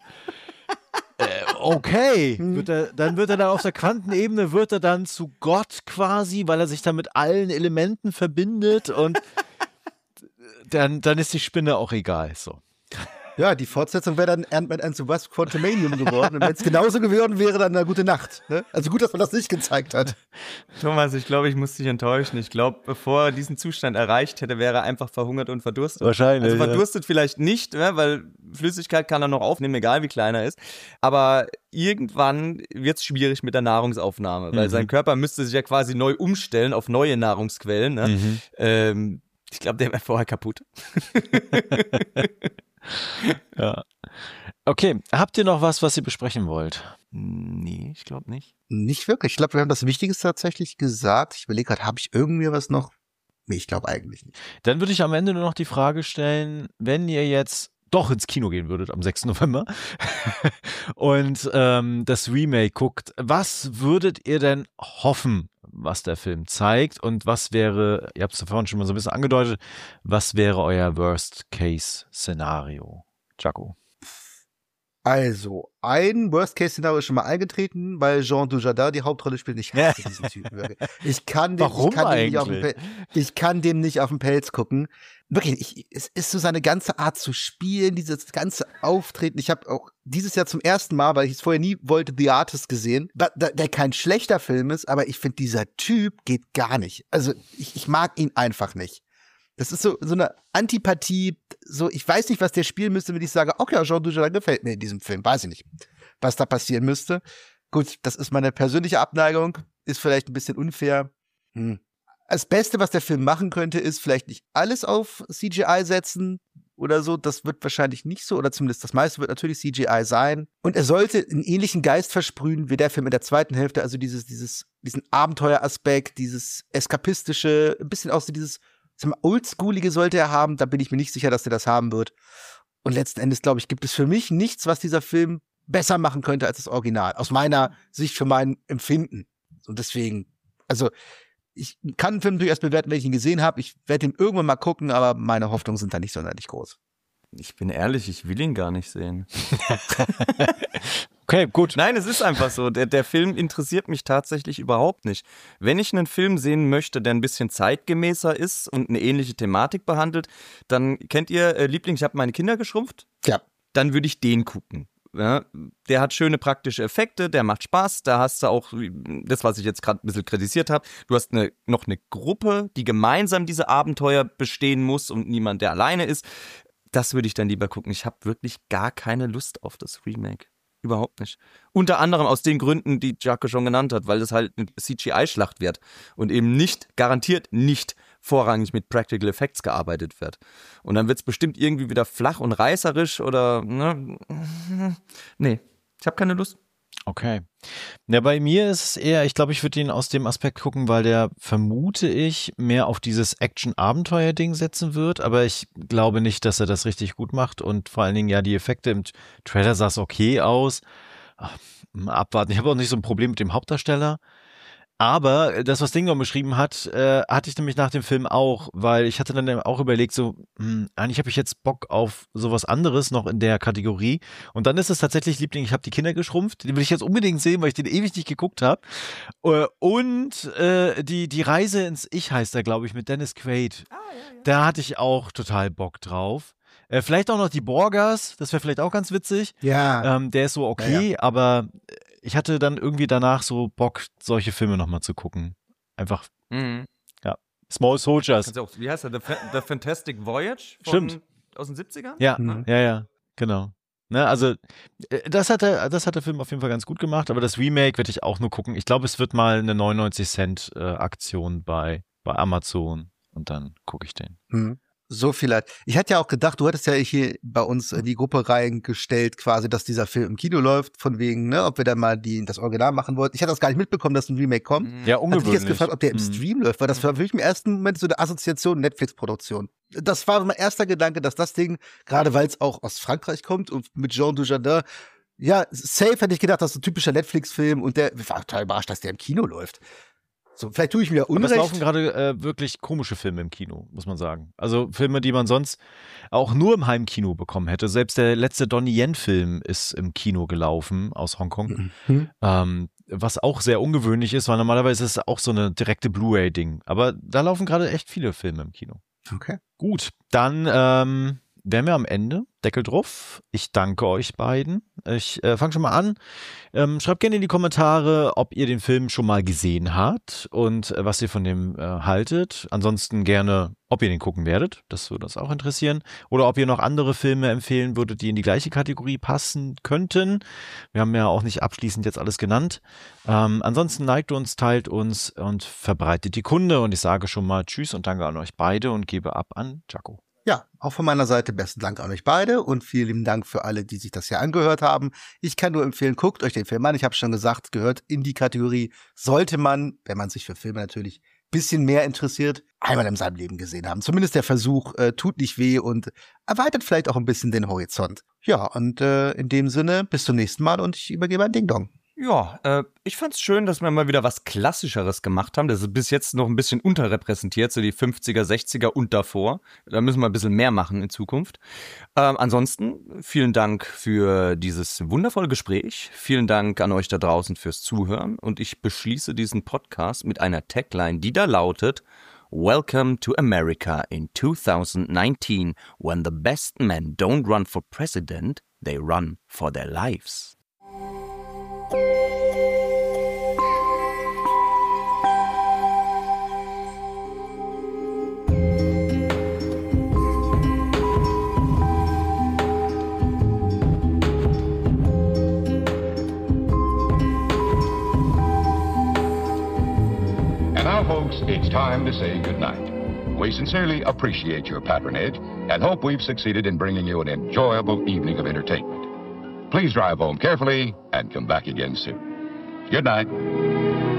Okay, wird er, dann wird er dann auf der Quantenebene, wird er dann zu Gott quasi, weil er sich dann mit allen Elementen verbindet und dann, dann ist die Spinne auch egal, so. Ja, die Fortsetzung wäre dann Ant-Man and the Wasp Quantumanium geworden. Und wenn es genauso geworden wäre, dann eine gute Nacht. Ne? Also gut, dass man das nicht gezeigt hat. Thomas, ich glaube, ich muss dich enttäuschen. Ich glaube, bevor er diesen Zustand erreicht hätte, wäre er einfach verhungert und verdurstet. Wahrscheinlich. Also verdurstet ja. Vielleicht nicht, ne? Weil Flüssigkeit kann er noch aufnehmen, egal wie klein er ist. Aber irgendwann wird es schwierig mit der Nahrungsaufnahme, weil mhm. sein Körper müsste sich ja quasi neu umstellen auf neue Nahrungsquellen. Ne? Mhm. Ähm, ich glaube, der wäre vorher kaputt. Ja. Okay, habt ihr noch was, was ihr besprechen wollt? Nee, ich glaube nicht. Nicht wirklich. Ich glaube, wir haben das Wichtigste tatsächlich gesagt. Ich überlege gerade, habe ich irgendwie was noch? Nee, ich glaube eigentlich nicht. Dann würde ich am Ende nur noch die Frage stellen, wenn ihr jetzt doch ins Kino gehen würdet am sechsten November und ähm, das Remake guckt, was würdet ihr denn hoffen, was der Film zeigt und was wäre, ihr habt es ja vorhin schon mal so ein bisschen angedeutet, was wäre euer Worst-Case-Szenario? Jaco. Also, ein Worst-Case-Szenario ist schon mal eingetreten, weil Jean Dujardin die Hauptrolle spielt. Ich hasse diesen Typen wirklich. Ich kann dem, Warum ich kann dem nicht auf eigentlich? den Pelz, ich kann dem nicht auf den Pelz gucken. Wirklich, ich, es ist so seine ganze Art zu spielen, dieses ganze Auftreten. Ich habe auch dieses Jahr zum ersten Mal, weil ich es vorher nie wollte, The Artist gesehen, der, der kein schlechter Film ist, aber ich finde, dieser Typ geht gar nicht. Also, ich, ich mag ihn einfach nicht. Das ist so, so eine Antipathie, so, ich weiß nicht, was der spielen müsste, wenn ich sage, okay, Jean Dujardin gefällt mir in diesem Film, weiß ich nicht, was da passieren müsste. Gut, das ist meine persönliche Abneigung, ist vielleicht ein bisschen unfair. Hm. Das Beste, was der Film machen könnte, ist vielleicht nicht alles auf C G I setzen oder so, das wird wahrscheinlich nicht so, oder zumindest das meiste wird natürlich C G I sein. Und er sollte einen ähnlichen Geist versprühen wie der Film in der zweiten Hälfte, also dieses, dieses, diesen Abenteueraspekt, dieses eskapistische, ein bisschen auch so dieses Oldschoolige sollte er haben, da bin ich mir nicht sicher, dass er das haben wird. Und letzten Endes, glaube ich, gibt es für mich nichts, was dieser Film besser machen könnte als das Original. Aus meiner Sicht, für mein Empfinden. Und deswegen, also, ich kann einen Film durchaus bewerten, wenn ich ihn gesehen habe. Ich werde ihn irgendwann mal gucken, aber meine Hoffnungen sind da nicht sonderlich groß. Ich bin ehrlich, ich will ihn gar nicht sehen. Okay, gut. Nein, es ist einfach so. Der, der Film interessiert mich tatsächlich überhaupt nicht. Wenn ich einen Film sehen möchte, der ein bisschen zeitgemäßer ist und eine ähnliche Thematik behandelt, dann kennt ihr äh, Liebling, ich habe meine Kinder geschrumpft? Ja. Dann würde ich den gucken. Ja, der hat schöne praktische Effekte, der macht Spaß, da hast du auch das, was ich jetzt gerade ein bisschen kritisiert habe, du hast eine, noch eine Gruppe, die gemeinsam diese Abenteuer bestehen muss und niemand, der alleine ist. das würde ich dann lieber gucken. Ich habe wirklich gar keine Lust auf das Remake. Überhaupt nicht. Unter anderem aus den Gründen, die Jaco schon genannt hat, weil das halt eine C G I-Schlacht wird und eben nicht, garantiert nicht vorrangig mit Practical Effects gearbeitet wird. Und dann wird es bestimmt irgendwie wieder flach und reißerisch oder, ne? Nee, ich habe keine Lust. Okay. Ja, bei mir ist es eher, ich glaube, ich würde ihn aus dem Aspekt gucken, weil der, vermute ich, mehr auf dieses Action-Abenteuer-Ding setzen wird, aber ich glaube nicht, dass er das richtig gut macht und vor allen Dingen, ja, die Effekte im Trailer sah es okay aus. Ach, mal abwarten. Ich habe auch nicht so ein Problem mit dem Hauptdarsteller. Aber das, was Dingo beschrieben hat, äh, hatte ich nämlich nach dem Film auch, weil ich hatte dann auch überlegt, so, mh, eigentlich habe ich jetzt Bock auf sowas anderes noch in der Kategorie. Und dann ist es tatsächlich Liebling, ich habe die Kinder geschrumpft, den will ich jetzt unbedingt sehen, weil ich den ewig nicht geguckt habe. Äh, und äh, die, die Reise ins Ich heißt er, glaube ich, mit Dennis Quaid. Ah, ja, ja. Da hatte ich auch total Bock drauf. Äh, vielleicht auch noch die Borgers, das wäre vielleicht auch ganz witzig. Ja. Ähm, der ist so okay, ja, ja. aber ich hatte dann irgendwie danach so Bock, solche Filme nochmal zu gucken. Einfach, mhm. ja. Small Soldiers. Auch, wie heißt der? The, Fa- The Fantastic Voyage? Von, Stimmt. Aus den siebzigern? Ja, mhm. ja, ja, genau. Ne, also, das hat, der, das hat der Film auf jeden Fall ganz gut gemacht, aber das Remake werde ich auch nur gucken. Ich glaube, es wird mal eine neunundneunzig Cent äh, Aktion bei, bei Amazon und dann gucke ich den. Mhm. So viel leid. Ich hatte ja auch gedacht, du hattest ja hier bei uns in die Gruppe reingestellt, quasi, dass dieser Film im Kino läuft, von wegen, ne, ob wir dann mal die, das Original machen wollten. Ich hatte das gar nicht mitbekommen, dass ein Remake kommt. Ja, ungewöhnlich. Hatte ich jetzt gefragt, ob der im mhm. Stream läuft, weil das war für mich im ersten Moment so eine Assoziation Netflix-Produktion. Das war mein erster Gedanke, dass das Ding, gerade weil es auch aus Frankreich kommt und mit Jean Dujardin, ja, safe hätte ich gedacht, das ist ein typischer Netflix-Film und der war total überrascht, dass der im Kino läuft. So, vielleicht tue ich mir Unrecht. Aber es laufen gerade äh, wirklich komische Filme im Kino, muss man sagen. Also Filme, die man sonst auch nur im Heimkino bekommen hätte. Selbst der letzte Donnie Yen-Film ist im Kino gelaufen aus Hongkong. Mhm. Ähm, was auch sehr ungewöhnlich ist, weil normalerweise ist es auch so eine direkte Blu-ray-Ding. Aber da laufen gerade echt viele Filme im Kino. Okay. Gut, dann ähm, wären wir am Ende. Deckel drauf. Ich danke euch beiden. Ich äh, fange schon mal an. Ähm, schreibt gerne in die Kommentare, ob ihr den Film schon mal gesehen habt und äh, was ihr von dem äh, haltet. Ansonsten gerne, ob ihr den gucken werdet. Das würde uns auch interessieren. Oder ob ihr noch andere Filme empfehlen würdet, die in die gleiche Kategorie passen könnten. Wir haben ja auch nicht abschließend jetzt alles genannt. Ähm, ansonsten liked uns, teilt uns und verbreitet die Kunde. Und ich sage schon mal Tschüss und danke an euch beide und gebe ab an Jaco. Ja, auch von meiner Seite besten Dank an euch beide und vielen lieben Dank für alle, die sich das hier angehört haben. Ich kann nur empfehlen, guckt euch den Film an. Ich habe schon gesagt, gehört in die Kategorie, sollte man, wenn man sich für Filme natürlich ein bisschen mehr interessiert, einmal in seinem Leben gesehen haben. Zumindest der Versuch äh, tut nicht weh und erweitert vielleicht auch ein bisschen den Horizont. Ja, und äh, in dem Sinne, bis zum nächsten Mal und ich übergebe an Ding Dong. Ja, äh, ich fand's schön, dass wir mal wieder was Klassischeres gemacht haben. Das ist bis jetzt noch ein bisschen unterrepräsentiert, so die fünfziger, sechziger und davor. Da müssen wir ein bisschen mehr machen in Zukunft. Ähm, ansonsten vielen Dank für dieses wundervolle Gespräch. Vielen Dank an euch da draußen fürs Zuhören. Und ich beschließe diesen Podcast mit einer Tagline, die da lautet: Welcome to America in twenty nineteen, when the best men don't run for president, they run for their lives. And now, folks, it's time to say goodnight. We sincerely appreciate your patronage and hope we've succeeded in bringing you an enjoyable evening of entertainment. Please drive home carefully and come back again soon. Good night.